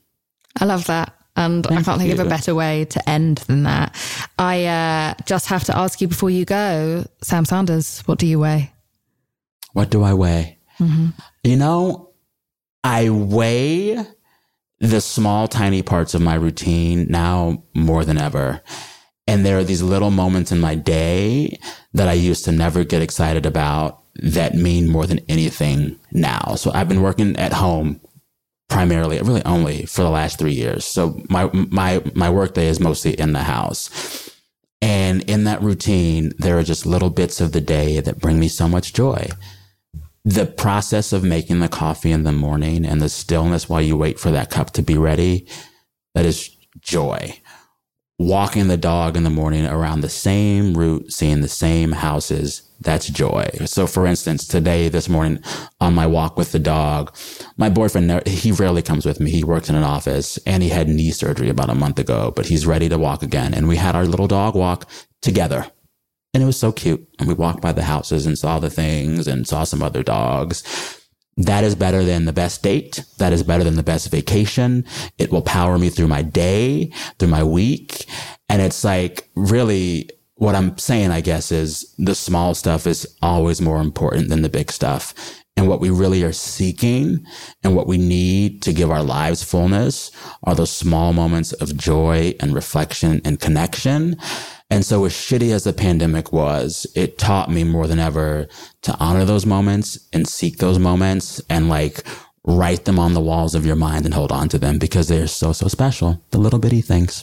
C: I love that. And Thank I can't think you. of a better way to end than that. I uh, just have to ask you before you go, Sam Sanders, what do you weigh?
D: What do I weigh? Mm-hmm. You know, I weigh the small, tiny parts of my routine now more than ever. And there are these little moments in my day that I used to never get excited about that mean more than anything now. So I've been working at home primarily, really only for the last three years. So my my my work day is mostly in the house. And in that routine, there are just little bits of the day that bring me so much joy. The process of making the coffee in the morning and the stillness while you wait for that cup to be ready, that is joy. Walking the dog in the morning around the same route, seeing the same houses, that's joy. So for instance, today, this morning, on my walk with the dog, my boyfriend, he rarely comes with me. He works in an office, and he had knee surgery about a month ago, but he's ready to walk again. And we had our little dog walk together. And it was so cute. And we walked by the houses and saw the things and saw some other dogs. That is better than the best date. That is better than the best vacation. It will power me through my day, through my week. And it's like, really, what I'm saying, I guess, is the small stuff is always more important than the big stuff. And what we really are seeking and what we need to give our lives fullness are those small moments of joy and reflection and connection. And so as shitty as the pandemic was, it taught me more than ever to honor those moments and seek those moments and like write them on the walls of your mind and hold on to them because they're so, so special. The little bitty things.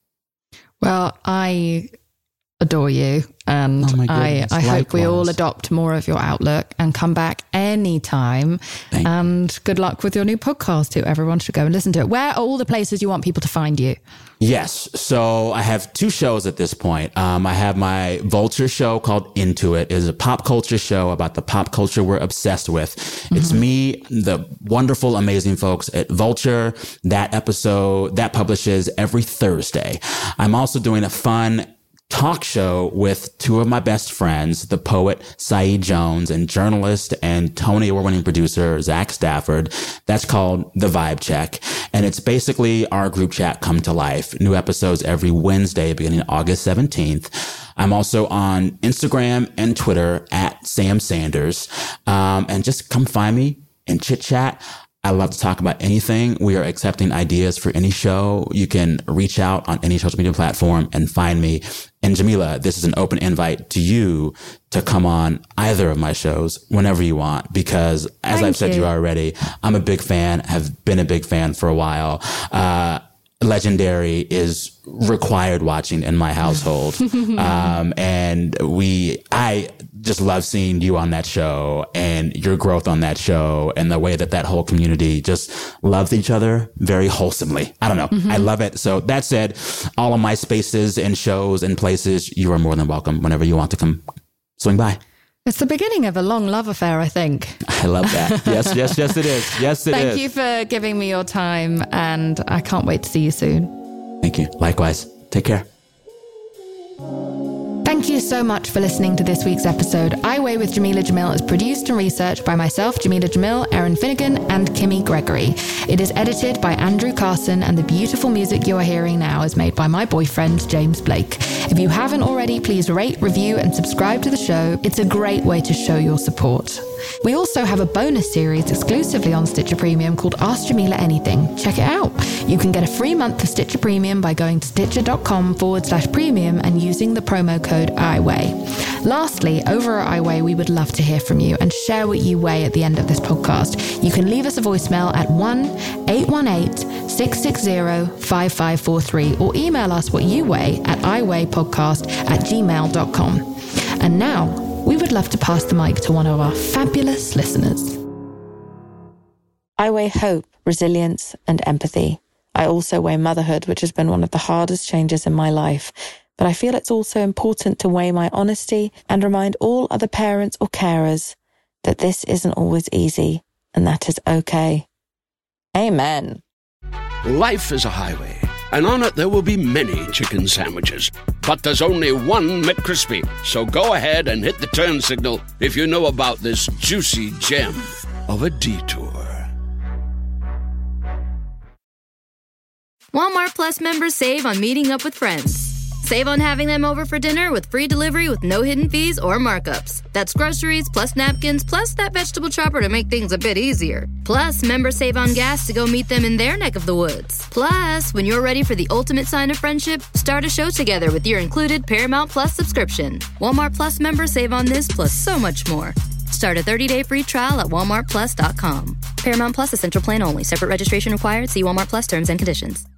C: Well, I adore you. And oh I, I hope we all adopt more of your outlook and come back anytime. Thank and you. Good luck with your new podcast too. Everyone should go and listen to it. Where are all the places you want people to find you?
D: Yes. So I have two shows at this point. Um, I have my Vulture show called Into It. It is a pop culture show about the pop culture we're obsessed with. Mm-hmm. It's me, the wonderful, amazing folks at Vulture. That episode, that publishes every Thursday. I'm also doing a fun talk show with two of my best friends, the poet Saeed Jones and journalist and Tony Award-winning producer Zach Stafford. That's called The Vibe Check. And it's basically our group chat come to life. New episodes every Wednesday beginning August seventeenth. I'm also on Instagram and Twitter at Sam Sanders. Um, and just come find me and chit chat. I love to talk about anything. We are accepting ideas for any show. You can reach out on any social media platform and find me. And Jamila, this is an open invite to you to come on either of my shows whenever you want, because as
C: Thank
D: I've said
C: you.
D: to you already, I'm a big fan, have been a big fan for a while. Uh, Legendary is required watching in my household. um, and we, I just love seeing you on that show and your growth on that show and the way that that whole community just loves each other very wholesomely. I don't know. Mm-hmm. I love it. So that said, all of my spaces and shows and places, you are more than welcome whenever you want to come swing by.
C: It's the beginning of a long love affair, I think.
D: I love that. Yes, yes, yes, it is. Yes, it
C: Thank
D: is.
C: Thank you for giving me your time, and I can't wait to see you soon.
D: Thank you. Likewise. Take care.
C: Thank you so much for listening to this week's episode. I Weigh with Jameela Jamil is produced and researched by myself, Jameela Jamil, Erin Finnegan, and Kimmy Gregory. It is edited by Andrew Carson, and the beautiful music you are hearing now is made by my boyfriend, James Blake. If you haven't already, please rate, review, and subscribe to the show. It's a great way to show your support. We also have a bonus series exclusively on Stitcher Premium called Ask Jameela Anything. Check it out. You can get a free month of Stitcher Premium by going to stitcher.com forward slash premium and using the promo code iWeigh. Lastly, over at iWeigh, we would love to hear from you and share what you weigh at the end of this podcast. You can leave us a voicemail at one eight one eight, six six zero, five five four three or email us what you weigh at iweighpodcast at gmail dot com. And now, we would love to pass the mic to one of our fabulous listeners.
G: I weigh hope, resilience, and empathy. I also weigh motherhood, which has been one of the hardest changes in my life. But I feel it's also important to weigh my honesty and remind all other parents or carers that this isn't always easy, and that is okay. Amen.
A: Life is a highway, and on it there will be many chicken sandwiches. But there's only one McCrispy. So go ahead and hit the turn signal if you know about this juicy gem of a detour.
B: Walmart Plus members save on meeting up with friends. Save on having them over for dinner with free delivery with no hidden fees or markups. That's groceries plus napkins plus that vegetable chopper to make things a bit easier. Plus, members save on gas to go meet them in their neck of the woods. Plus, when you're ready for the ultimate sign of friendship, start a show together with your included Paramount Plus subscription. Walmart Plus members save on this plus so much more. Start a thirty-day free trial at walmart plus dot com. Paramount Plus Essential Plan only. Separate registration required. See Walmart Plus terms and conditions.